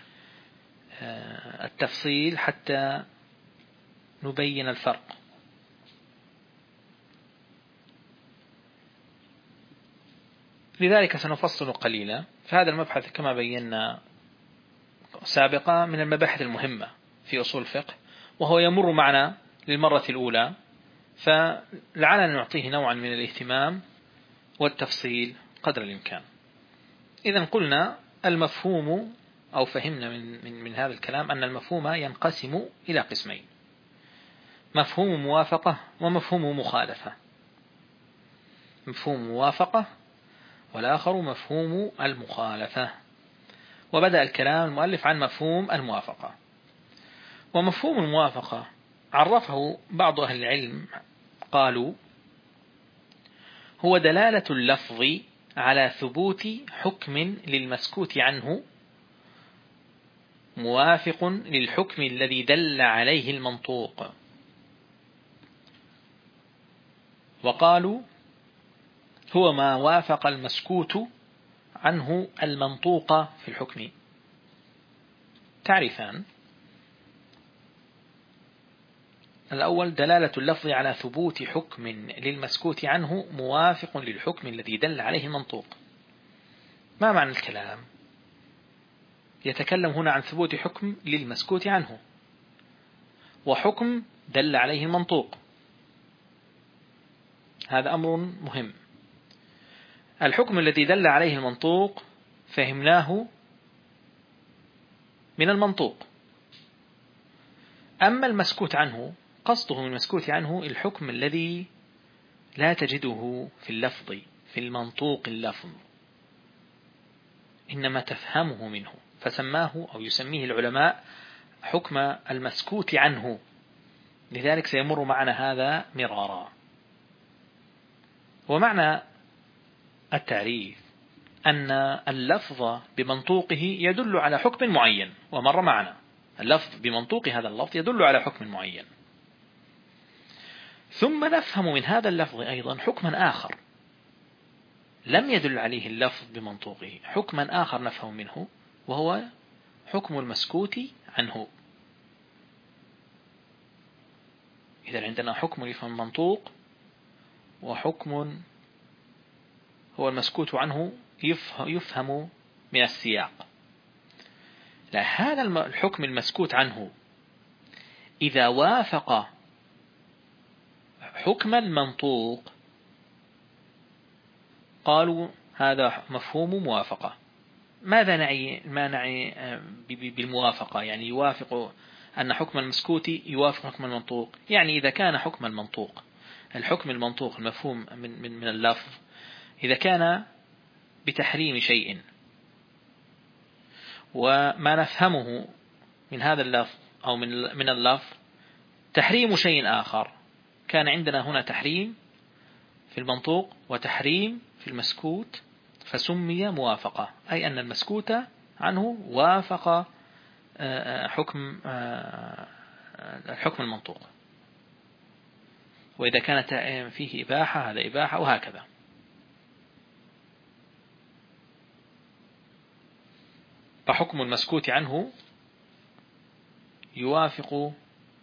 التفصيل حتى نبين الفرق. لذلك سنفصل قليلا. فهذا المبحث كما بينا سابقا من المباحث المهمة في أصول الفقه، وهو يمر معنا للمرة الأولى، فلعلنا نعطيه نوعا من الاهتمام والتفصيل قدر الإمكان. إذن قلنا المفهوم أو فهمنا من هذا الكلام أن المفهوم ينقسم إلى قسمين: مفهوم موافقة ومفهوم مخالفة. مفهوم موافقة والآخر مفهوم المخالفة. وبدأ الكلام المؤلف عن مفهوم الموافقة. ومفهوم الموافقة عرفه بعض أهل العلم، قالوا هو دلالة اللفظ على ثبوت حكم للمسكوت عنه موافق للحكم الذي دل عليه المنطوق. وقالوا هو ما وافق المسكوت عنه المنطوق في الحكم. تعريفان: الأول دلالة اللفظ على ثبوت حكم للمسكوت عنه موافق للحكم الذي دل عليه المنطوق. ما معنى الكلام؟ يتكلم هنا عن ثبوت حكم للمسكوت عنه وحكم دل عليه المنطوق، هذا أمر مهم. الحكم الذي دل عليه المنطوق فهمناه من المنطوق، أما المسكوت عنه قصده من المسكوت عنه الحكم الذي لا تجده في اللفظ في المنطوق اللفظ، إنما تفهمه منه، فسماه أو يسميه العلماء حكم المسكوت عنه. لذلك سيمر معنا هذا مرارا. ومعنى التعريف أن اللفظ بمنطوقه يدل على حكم معين، ومر معنا اللفظ بمنطوق هذا اللفظ يدل على حكم معين، ثم نفهم من هذا اللفظ أيضا حكما آخر لم يدل عليه اللفظ بمنطوقه، حكما آخر نفهم منه وهو حكم المسكوت عنه. إذا عندنا حكم يفهم المنطوق، وحكم هو المسكوت عنه يفهم من السياق. لا، هذا الحكم المسكوت عنه إذا وافق حكم المنطوق قالوا هذا مفهوم موافقة. ماذا نعي بالموافقة؟ يعني يوافق أن حكم المسكوت يوافق حكم المنطوق. يعني إذا كان حكم المنطوق، الحكم المنطوق المفهوم من اللفظ، إذا كان بتحريم شيء وما نفهمه من هذا اللفظ أو من اللفظ تحريم شيء آخر، كان عندنا هنا تحريم في المنطوق وتحريم في المسكوت، فسمي موافقة، أي أن المسكوت عنه وافق حكم المنطوق. وإذا كانت فيه إباحة هذا إباحة، وهكذا. فحكم المسكوت عنه يوافق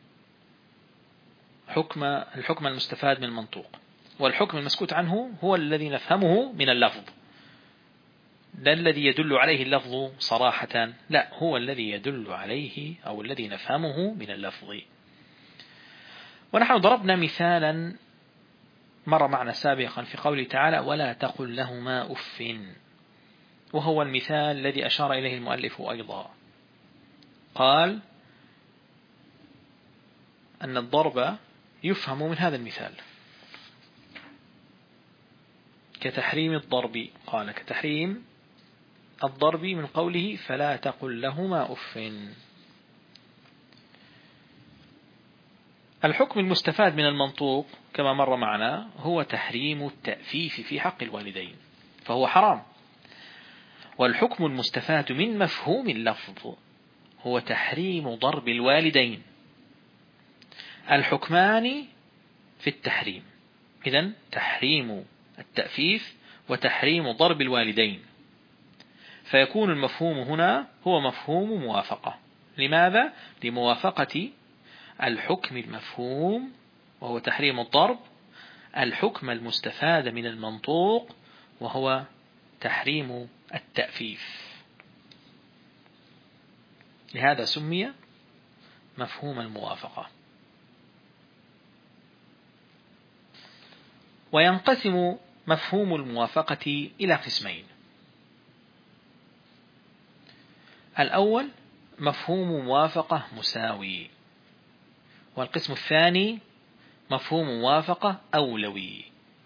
الحكم المستفاد من المنطوق، والحكم المسكوت عنه هو الذي نفهمه من اللفظ، لا الذي يدل عليه اللفظ صراحة، لا، هو الذي يدل عليه أو الذي نفهمه من اللفظ. ونحن ضربنا مثالا مر معنا سابقا في قوله تعالى ولا تقل لهما أف، وهو المثال الذي أشار إليه المؤلف أيضا. قال أن الضرب يفهم من هذا المثال كتحريم الضرب، قال كتحريم الضرب من قوله فلا تقل لهما أف. الحكم المستفاد من المنطوق كما مر معنا هو تحريم التأفيف في حق الوالدين، فهو حرام. والحكم المستفاد من مفهوم اللفظ هو تحريم ضرب الوالدين. الحكمان في التحريم، إذن تحريم التأفيف وتحريم ضرب الوالدين، فيكون المفهوم هنا هو مفهوم موافقة. لماذا؟ لموافقة الحكم المفهوم وهو تحريم الضرب الحكم المستفاد من المنطوق وهو تحريم التأفيف، لهذا سمي مفهوم الموافقة. وينقسم مفهوم الموافقة إلى قسمين: الأول مفهوم موافقة مساوي، والقسم الثاني مفهوم موافقة أولوي.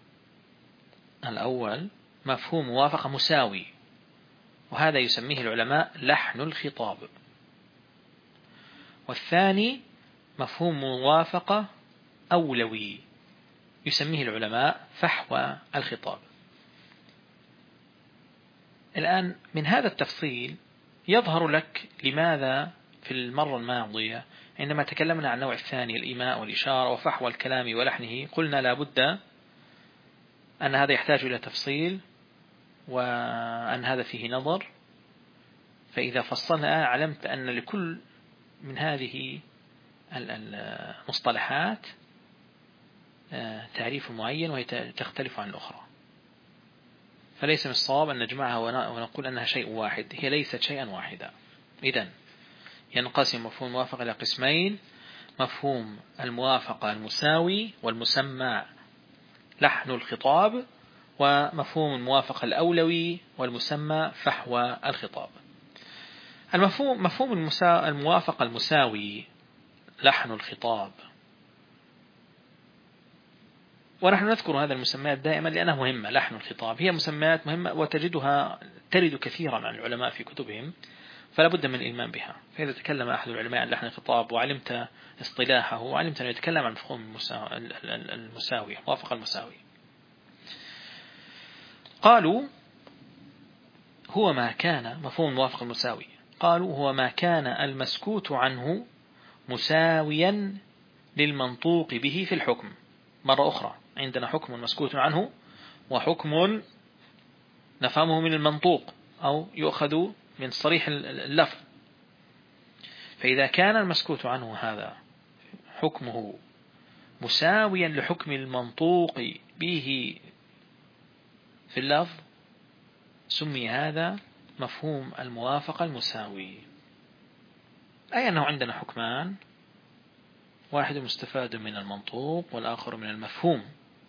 الأول مفهوم موافقة مساوي، وهذا يسميه العلماء لحن الخطاب. والثاني مفهوم موافقة أولوي، يسميه العلماء فحوى الخطاب. الآن من هذا التفصيل يظهر لك لماذا في المرة الماضية عندما تكلمنا عن النوع الثاني الإيماء والإشارة وفحوى الكلام ولحنه قلنا لا بد أن هذا يحتاج إلى تفصيل وأن هذا فيه نظر. فإذا فصلنا علمت أن لكل من هذه المصطلحات تعريف معين وهي تختلف عن الأخرى، فليس من الصواب أن نجمعها ونقول أنها شيء واحد، هي ليست شيئا واحدا. إذن ينقسم مفهوم الموافقة إلى قسمين: مفهوم الموافقة المساوي والمسمى لحن الخطاب، ومفهوم الموافقة الأولوي والمسمى فحوى الخطاب. مفهوم الموافقة المساوي لحن الخطاب، ونحن نذكر هذا المسميات دائما لأنها مهمة. لحن الخطاب هي مسميات مهمة وتجدها ترد كثيرا عن العلماء في كتبهم، فلا بد من الإيمان بها. فإذا تكلم أحد العلماء عن لحن الخطاب وعلمت اصطلاحه وعلمت أنه يتكلم عن مفهوم المساوي موافقة المساوي، قالوا هو ما كان مفهوم الموافقة المساوي، قالوا هو ما كان المسكوت عنه مساويا للمنطوق به في الحكم. مرة أخرى عندنا حكم مسكوت عنه وحكم نفهمه من المنطوق أو يؤخذ من صريح اللفظ. فإذا كان المسكوت عنه هذا حكمه مساويا لحكم المنطوق به في اللفظ سمي هذا مفهوم الموافقة المساوي، أي أنه عندنا حكمان، واحد مستفاد من المنطوق والآخر من المفهوم،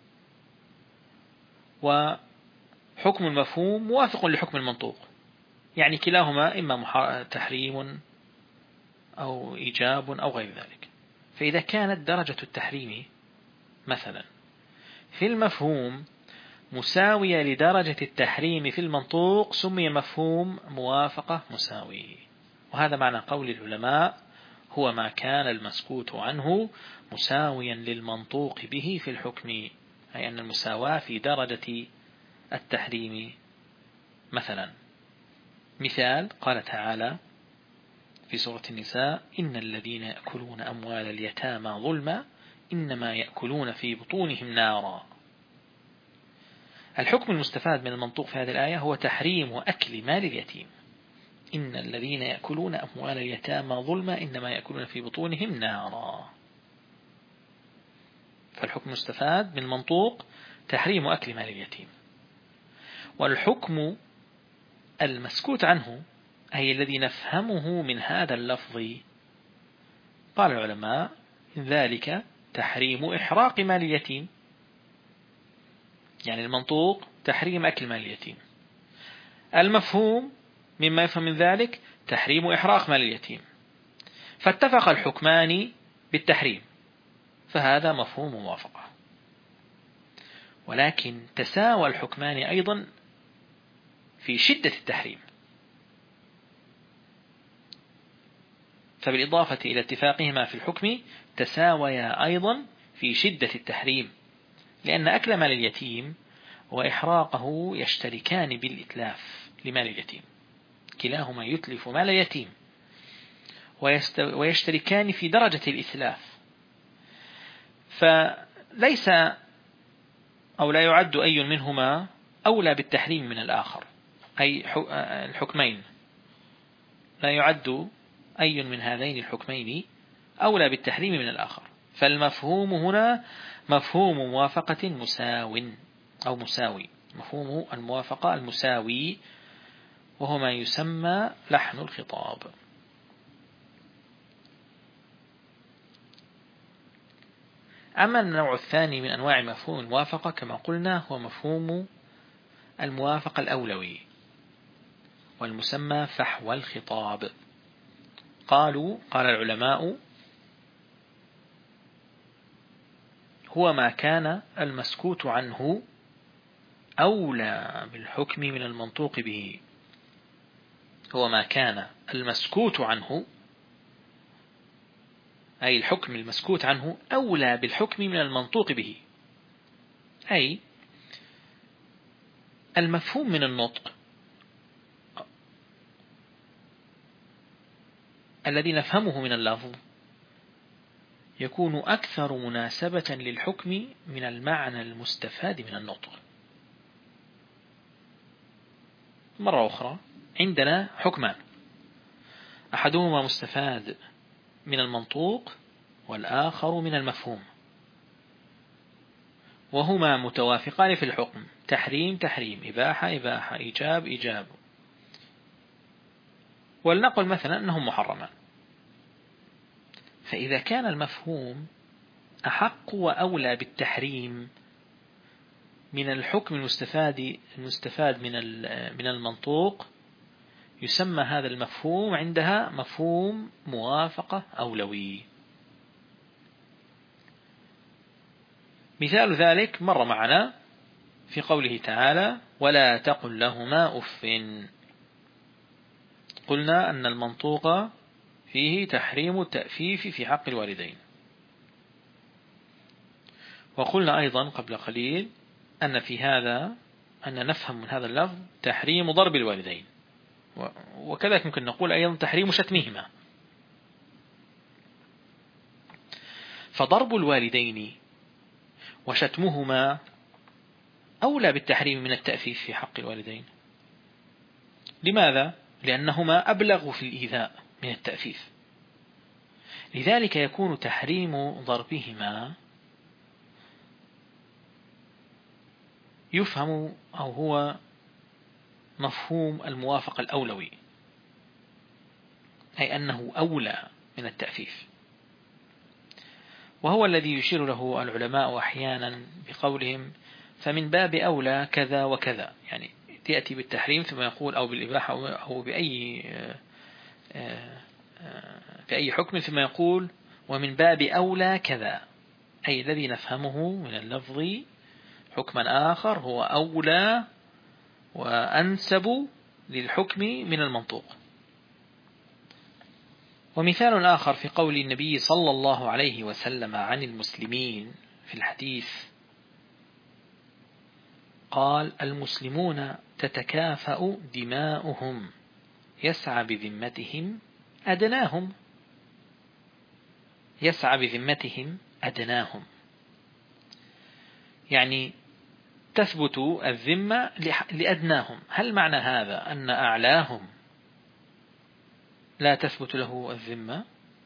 وحكم المفهوم موافق لحكم المنطوق، يعني كلاهما إما تحريم أو إيجاب أو غير ذلك. فإذا كانت درجة التحريم مثلا في المفهوم مساوية لدرجة التحريم في المنطوق سمي مفهوم موافقة مساوي. وهذا معنى قول العلماء هو ما كان المسكوت عنه مساويا للمنطوق به في الحكم، أي أن المساواة في درجة التحريم. مثلا مثال قال تعالى في سورة النساء إن الذين يأكلون أموال اليتامى ظلما إنما يأكلون في بطونهم نارا. الحكم المستفاد من المنطوق في هذه الآية هو تحريم أكل مال اليتيم. إن الذين يأكلون أموال اليتامى ظلما إنما يأكلون في بطونهم نارا. فالحكم المستفاد من المنطوق تحريم أكل مال اليتيم. والحكم المسكوت عنه أي الذي نفهمه من هذا اللفظ قال العلماء ذلك تحريم إحراق مال اليتيم، يعني المنطوق تحريم أكل مال اليتيم، المفهوم مما يفهم من ذلك تحريم إحراق مال اليتيم، فاتفق الحكمان بالتحريم، فهذا مفهوم موافقة. ولكن تساوى الحكمان أيضا في شدة التحريم، فبالإضافة إلى اتفاقهما في الحكم تساويا أيضا في شدة التحريم، لأن أكل مال اليتيم وإحراقه يشتركان بالإتلاف لمال اليتيم، كلاهما يتلف مال اليتيم ويشتركان في درجة الإتلاف، فليس أو لا يعد أي منهما أولى بالتحريم من الآخر، أي الحكمين لا يعد أي من هذين الحكمين أولى بالتحريم من الآخر، فالمفهوم هنا مفهوم موافقة مساوي، مفهوم الموافقة المساوي، وهو ما يسمى لحن الخطاب. أما النوع الثاني من أنواع مفهوم الموافقة كما قلنا هو مفهوم الموافقة الأولوي، والمسمى فحوى الخطاب. قال العلماء هو ما كان المسكوت عنه أولى بالحكم من المنطوق به، هو ما كان المسكوت عنه أي الحكم المسكوت عنه أولى بالحكم من المنطوق به، أي المفهوم من النطق الذي نفهمه من اللفظ يكون أكثر مناسبة للحكم من المعنى المستفاد من النطق. مرة أخرى عندنا حكمان، أحدهما مستفاد من المنطوق والآخر من المفهوم، وهما متوافقان في الحكم، تحريم تحريم، إباحة إباحة، إيجاب إيجاب، ولنقل مثلا أنهم محرمان. فإذا كان المفهوم أحق وأولى بالتحريم من الحكم المستفاد من المنطوق، يسمى هذا المفهوم عندها مفهوم موافقة أولوي. مثال ذلك مر معنا في قوله تعالى ولا تقل لهما أف. قلنا أن المنطوق فيه تحريم التأفيف في حق الوالدين، وقلنا أيضا قبل قليل أن في هذا أن نفهم من هذا اللفظ تحريم ضرب الوالدين، وكذلك ممكن نقول أيضا تحريم شتمهما. فضرب الوالدين وشتمهما أولى بالتحريم من التأفيف في حق الوالدين. لماذا؟ لأنهما أبلغ في الإيذاء من التأفيف، لذلك يكون تحريم ضربهما يفهم أو هو مفهوم الموافقة الأولوي، أي أنه أولى من التأفيف، وهو الذي يشير له العلماء أحيانا بقولهم فمن باب أولى كذا وكذا، يعني تأتي بالتحريم ثم يقول أو بالإباحة أو بأي حكم ثم يقول ومن باب أولى كذا، أي الذي نفهمه من اللفظ حكما آخر هو أولى وأنسب للحكم من المنطوق. ومثال آخر في قول النبي صلى الله عليه وسلم عن المسلمين في الحديث قال المسلمون تتكافأ دماؤهم يسعى بذمتهم أدناهم، يسعى بذمتهم أدناهم، يعني تثبت الذمة لأدناهم. هل معنى هذا أن أعلاهم لا تثبت له الذمة؟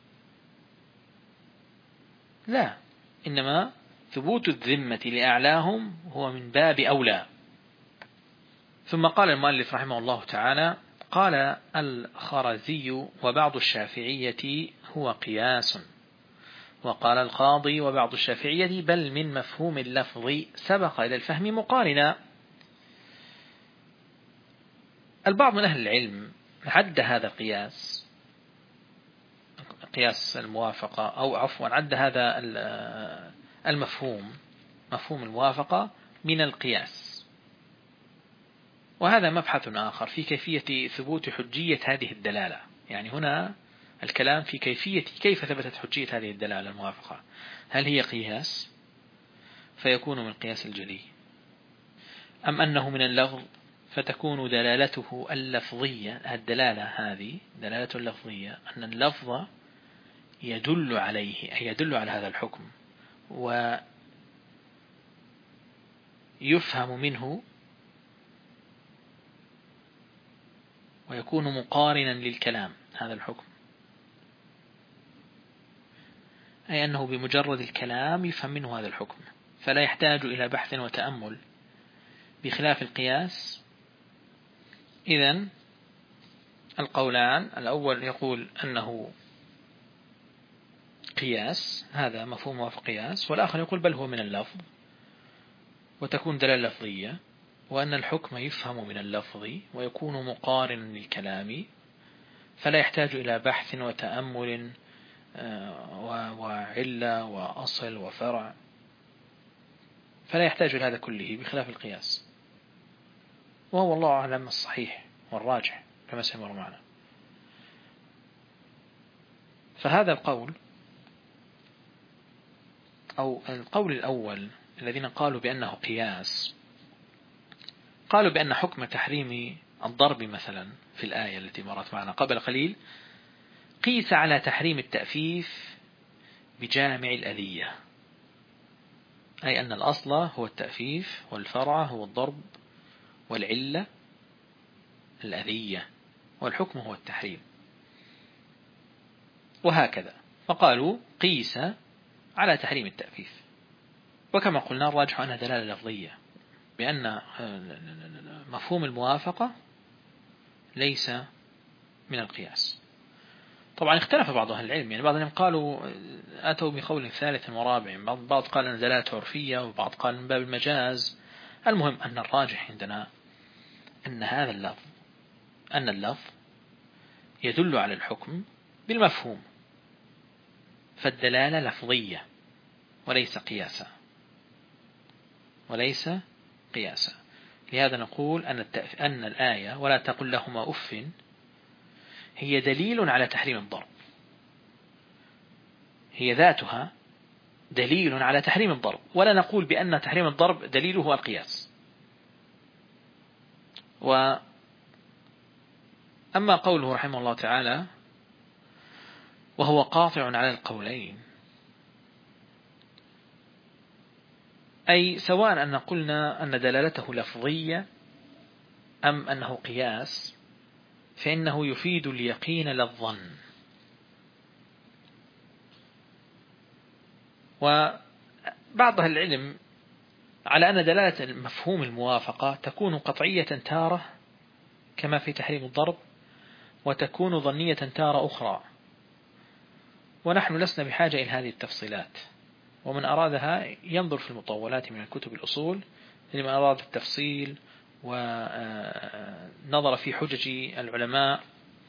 لا، إنما ثبوت الذمة لأعلاهم هو من باب أولى. ثم قال المؤلف رحمه الله تعالى قال الخرزي وبعض الشافعية هو قياس، وقال القاضي وبعض الشافعية بل من مفهوم اللفظ سبق إلى الفهم مقارنا. البعض من أهل العلم عد هذا القياس، قياس الموافقة، أو عفوا عد هذا المفهوم، مفهوم الموافقة من القياس، وهذا مبحث آخر في كيفية ثبوت حجية هذه الدلالة. يعني هنا الكلام في كيفية كيف ثبتت حجية هذه الدلالة الموافقة، هل هي قياس فيكون من القياس الجلي، أم أنه من اللفظ فتكون دلالته اللفظية. الدلالة هذه دلالة اللفظية، أن اللفظ يدل عليه، أي يدل على هذا الحكم ويفهم منه ويكون مقارنا للكلام هذا الحكم، أي أنه بمجرد الكلام يفهم منه هذا الحكم فلا يحتاج إلى بحث وتأمل، بخلاف القياس. إذن القولان، الأول يقول أنه قياس، هذا مفهوم موافق قياس، والآخر يقول بل هو من اللفظ وتكون دلالة لفظية، وأن الحكم يفهم من اللفظ ويكون مقارنا للكلام فلا يحتاج إلى بحث وتأمل وعلة وأصل وفرع، فلا يحتاج إلى هذا كله بخلاف القياس، وهو الله أعلم الصحيح والراجح كما سيمر معنا. فهذا القول أو القول الأول الذين قالوا بأنه قياس، قالوا بأن حكم تحريم الضرب مثلا في الآية التي مرت معنا قبل قليل قيس على تحريم التأفيف بجامع الأذية، أي أن الأصل هو التأفيف والفرع هو الضرب والعلة الأذية والحكم هو التحريم، وهكذا. فقالوا قيس على تحريم التأفيف، وكما قلنا الراجح أنها دلالة لفظية، بأن مفهوم الموافقة ليس من القياس. طبعا اختلف بعض أهل العلم، يعني بعضهم قالوا أتوا بقول ثالث ورابع، بعض قال أن دلالة عرفية، وبعض قال من باب المجاز. المهم أن الراجح عندنا أن هذا اللفظ، أن اللفظ يدل على الحكم بالمفهوم، فالدلالة لفظية وليس قياسا، وليس قياسا. لهذا نقول أن الآية ولا تقل لهما أف هي دليل على تحريم الضرب، هي ذاتها دليل على تحريم الضرب، ولا نقول بأن تحريم الضرب دليله القياس. وأما قوله رحمه الله تعالى وهو قاطع على القولين، أي سواء أن قلنا أن دلالته لفظية أم أنه قياس فإنه يفيد اليقين لا الظن. وبعض أهل العلم على أن دلالة مفهوم الموافقة تكون قطعية تارة كما في تحريم الضرب، وتكون ظنية تارة أخرى، ونحن لسنا بحاجة إلى هذه التفصيلات، ومن أرادها ينظر في المطولات من الكتب الأصول لمن أراد التفصيل ونظر في حجج العلماء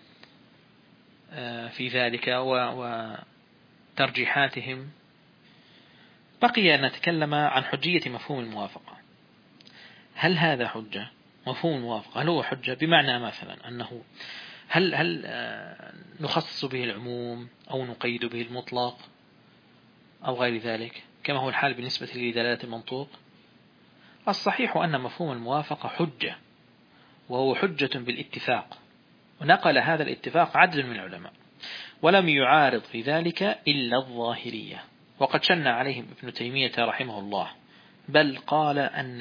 في ذلك وترجيحاتهم. بقي أن نتكلم عن حجية مفهوم الموافقة. هل هذا حجة؟ مفهوم الموافقة هل هو حجة؟ بمعنى مثلا أنه هل نخصص به العموم أو نقيد به المطلق أو غير ذلك كما هو الحال بالنسبة لدلالة المنطوق؟ الصحيح أن مفهوم الموافقة حجة، وهو حجة بالاتفاق، ونقل هذا الاتفاق عدد من العلماء، ولم يعارض في ذلك إلا الظاهرية، وقد شن عليهم ابن تيمية رحمه الله، بل قال أن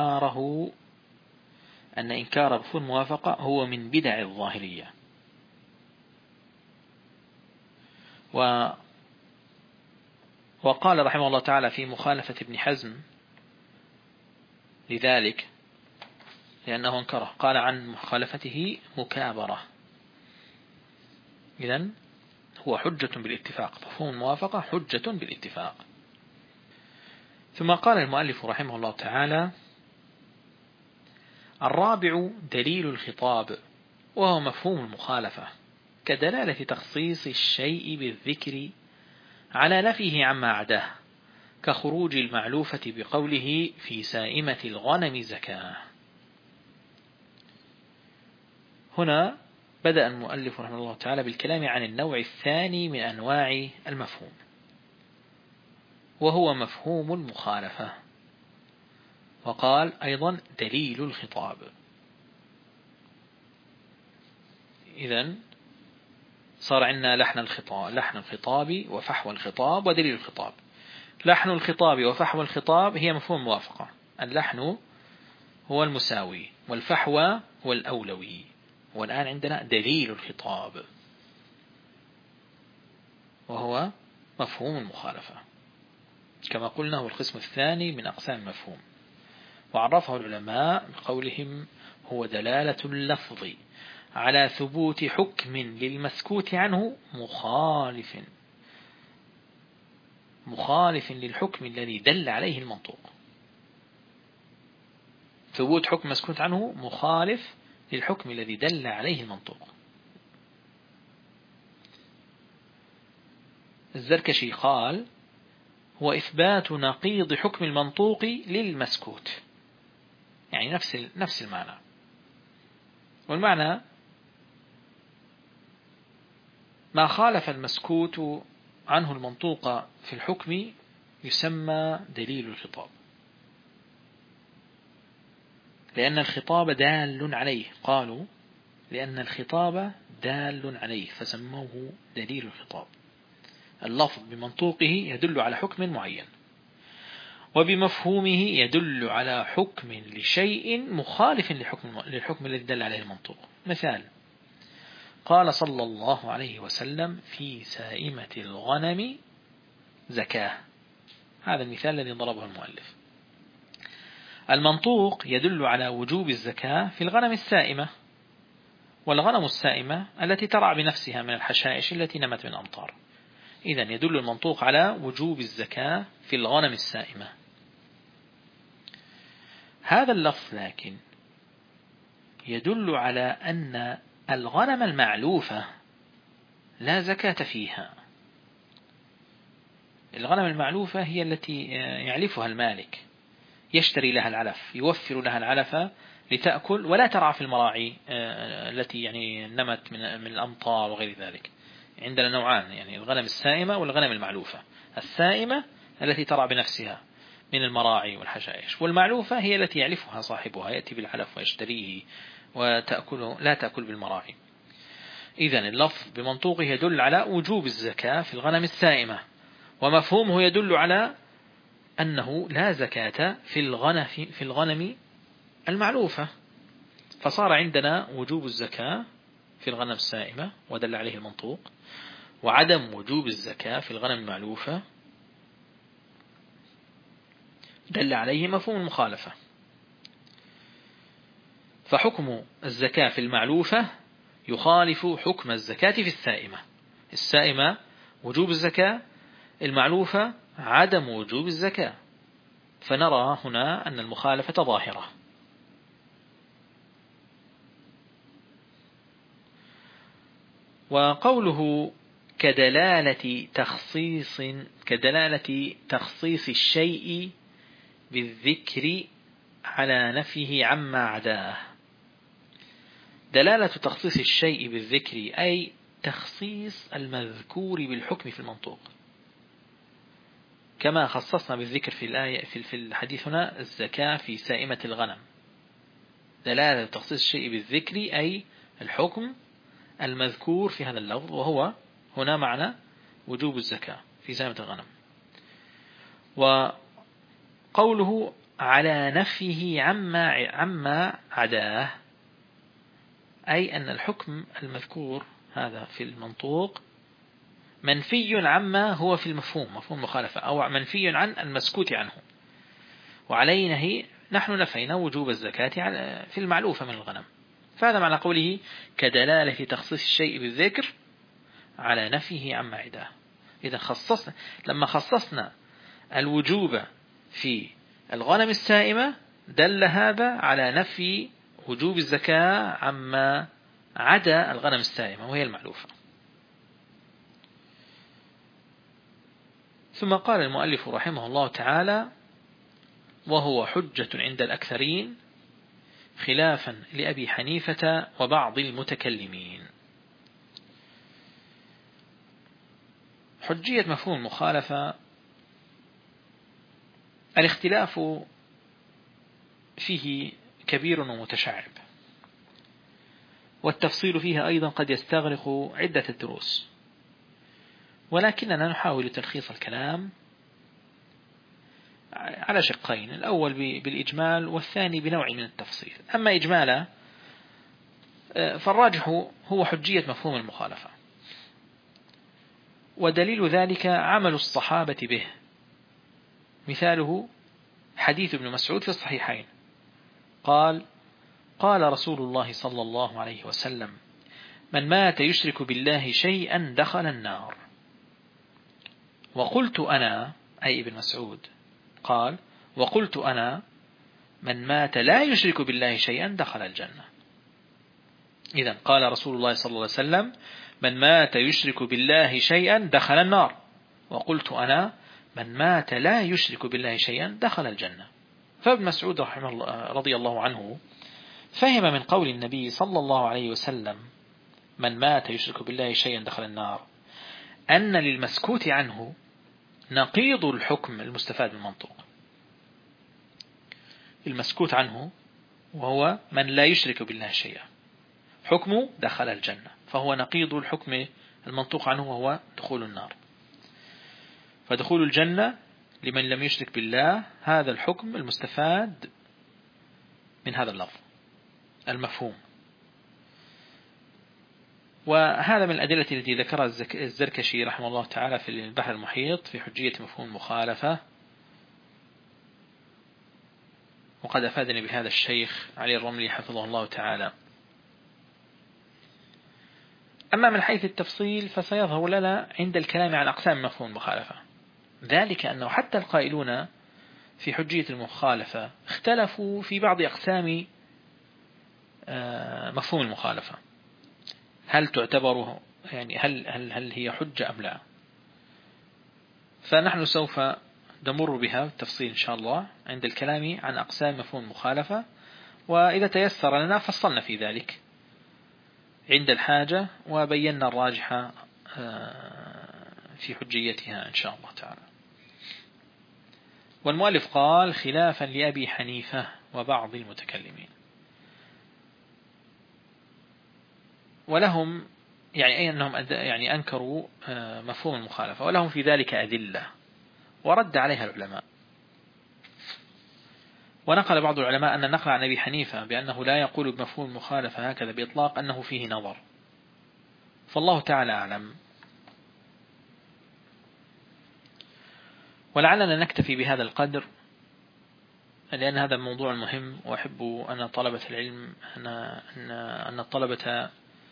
إنكار مفهوم الموافقة هو من بدع الظاهرية. وقال رحمه الله تعالى في مخالفة ابن حزم لذلك لأنه انكره، قال عن مخالفته مكابرة. إذن هو حجة بالاتفاق، مفهوم الموافقة حجة بالاتفاق. ثم قال المؤلف رحمه الله تعالى: الرابع دليل الخطاب، وهو مفهوم المخالفة، كدلالة تخصيص الشيء بالذكر على نفيه عما عداه، كخروج المعلوفة بقوله في سائمة الغنم زكاة. هنا بدأ المؤلف رحمه الله تعالى بالكلام عن النوع الثاني من أنواع المفهوم، وهو مفهوم المخالفة، وقال أيضا دليل الخطاب. إذن صار عندنا لحن الخطاب وفحوى الخطاب ودليل الخطاب. لحن الخطاب وفحوى الخطاب هي مفهوم الموافقة، اللحن هو المساوي والفحوى هو الأولوي. والآن عندنا دليل الخطاب وهو مفهوم المخالفة، كما قلنا هو القسم الثاني من أقسام المفهوم، وعرفه العلماء بقولهم هو دلالة اللفظ على ثبوت حكم للمسكوت عنه مخالف للحكم الذي دل عليه المنطوق. ثبوت حكم مسكوت عنه مخالف للحكم الذي دل عليه المنطوق. الزركشي قال هو إثبات نقيض حكم المنطوق للمسكوت، يعني نفس المعنى. والمعنى ما خالف المسكوت عنه المنطوق في الحكم يسمى دليل الخطاب، لأن الخطاب دال عليه، قالوا لأن الخطاب دال عليه فسموه دليل الخطاب. اللفظ بمنطوقه يدل على حكم معين، وبمفهومه يدل على حكم لشيء مخالف للحكم الذي دل عليه المنطوق. مثال: قال صلى الله عليه وسلم في سائمة الغنم زكاة. هذا المثال الذي ضربه المؤلف. المنطوق يدل على وجوب الزكاة في الغنم السائمة، والغنم السائمة التي ترعى بنفسها من الحشائش التي نمت من الأمطار. إذن يدل المنطوق على وجوب الزكاة في الغنم السائمة. هذا اللفظ لكن يدل على أن الغنم المعلوفة لا زكاة فيها. الغنم المعلوفة هي التي يعلفها المالك، يشتري لها العلف، يوفر لها العلف لتأكل ولا ترعى في المراعي التي يعني نمت من الأمطار وغير ذلك. عندنا نوعان، يعني الغنم السائمة والغنم المعلوفة. السائمة التي ترعى بنفسها من المراعي والحشائش، والمعلوفة هي التي يعلفها صاحبها، يأتي بالعلف ويشتريه وتأكله، لا تأكل بالمراعي. إذن اللفظ بمنطوقه يدل على وجوب الزكاة في الغنم السائمة، ومفهومه يدل على أنه لا زكاة في الغنم المعلوفة. فصار عندنا وجوب الزكاة في الغنم السائمة ودل عليه المنطوق، وعدم وجوب الزكاة في الغنم المعلوفة دل عليه مفهوم المخالفة. فحكم الزكاة في المعلوفة يخالف حكم الزكاة في السائمة. السائمة وجوب الزكاة، المعلوفة عدم وجوب الزكاة. فنرى هنا أن المخالفة ظاهرة. وقوله كدلالة تخصيص الشيء بالذكر على نفيه عما عداه. دلالة تخصيص الشيء بالذكر أي تخصيص المذكور بالحكم في المنطوق، كما خصصنا بالذكر في الآية في الحديث هنا الزكاة في سائمة الغنم. دلالة تخصيص الشيء بالذكر أي الحكم المذكور في هذا اللفظ، وهو هنا معنى وجوب الزكاة في سائمة الغنم. وقوله على نفيه عما عداه أي أن الحكم المذكور هذا في المنطوق منفي عما هو في المفهوم، مفهوم مخالفة، أو منفي عن المسكوت عنه. وعلينا نحن نفينا وجوب الزكاة في المعلوفة من الغنم. فهذا معنى قوله كدلالة تخصيص الشيء بالذكر على نفيه عما عداه. إذا لما خصصنا الوجوب في الغنم السائمة دل هذا على نفي وجوب الزكاة عما عدا الغنم السائمة وهي المعلوفة. ثم قال المؤلف رحمه الله تعالى: وهو حجة عند الأكثرين خلافا لأبي حنيفة وبعض المتكلمين. حجية مفهوم المخالفة الاختلاف فيه كبير ومتشعب، والتفصيل فيها أيضا قد يستغرق عدة الدروس، ولكننا نحاول تلخيص الكلام على شقين: الأول بالإجمال والثاني بنوع من التفصيل. أما إجمالا فالراجح هو حجية مفهوم المخالفة، ودليل ذلك عمل الصحابة به، مثاله حديث ابن مسعود في الصحيحين قال: قال رسول الله صلى الله عليه وسلم: من مات يشرك بالله شيئا دخل النار. وقلت أنا، أي ابن مسعود قال: وقلت أنا من مات لا يشرك بالله شيئا دخل الجنة. إذن قال رسول الله صلى الله عليه وسلم: من مات يشرك بالله شيئا دخل النار. وقلت أنا من مات لا يشرك بالله شيئا دخل الجنة. فابن مسعود رحمه الله رضي الله عنه فهم من قول النبي صلى الله عليه وسلم: من مات يشرك بالله شيئا دخل النار، أن للمسكوت عنه نقيض الحكم المستفاد من المنطوق. المسكوت عنه وهو من لا يشرك بالله شيئا حكمه دخل الجنة، فهو نقيض الحكم المنطوق عنه وهو دخول النار. فدخول الجنة لمن لم يشرك بالله هذا الحكم المستفاد من هذا اللفظ المفهوم. وهذا من الأدلة التي ذكرها الزركشي رحمه الله تعالى في البحر المحيط في حجية مفهوم المخالفة، وقد أفادني بهذا الشيخ علي الرملي حفظه الله تعالى. أما من حيث التفصيل فسيظهر لنا عند الكلام عن أقسام مفهوم المخالفة، ذلك أنه حتى القائلون في حجية المخالفة اختلفوا في بعض أقسام مفهوم المخالفة، هل تعتبره يعني هل هي حجة أم لا. فنحن سوف نمر بها بالتفصيل إن شاء الله عند الكلام عن أقسام مفهوم المخالفة، وإذا تيسر لنا فصلنا في ذلك عند الحاجة وبينا الراجحة في حجيتها إن شاء الله تعالى. والمؤلف قال: خلافا لأبي حنيفة وبعض المتكلمين. ولهم يعني أنهم يعني أنكروا مفهوم المخالفة، ولهم في ذلك أدلة ورد عليها العلماء. ونقل بعض العلماء أن النقل عن أبي حنيفة بأنه لا يقول بمفهوم المخالفة هكذا بإطلاق أنه فيه نظر، فالله تعالى أعلم. ولعلنا نكتفي بهذا القدر لأن هذا الموضوع مهم، وأحب أن طلبة العلم أن الطلبة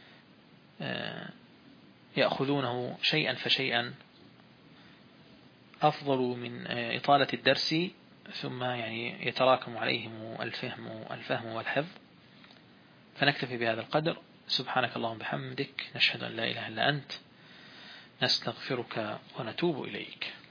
يأخذونه شيئا فشيئا أفضل من إطالة الدرس ثم يعني يتراكم عليهم الفهم والحفظ. فنكتفي بهذا القدر. سبحانك اللهم بحمدك، نشهد أن لا إله إلا أنت، نستغفرك ونتوب إليك.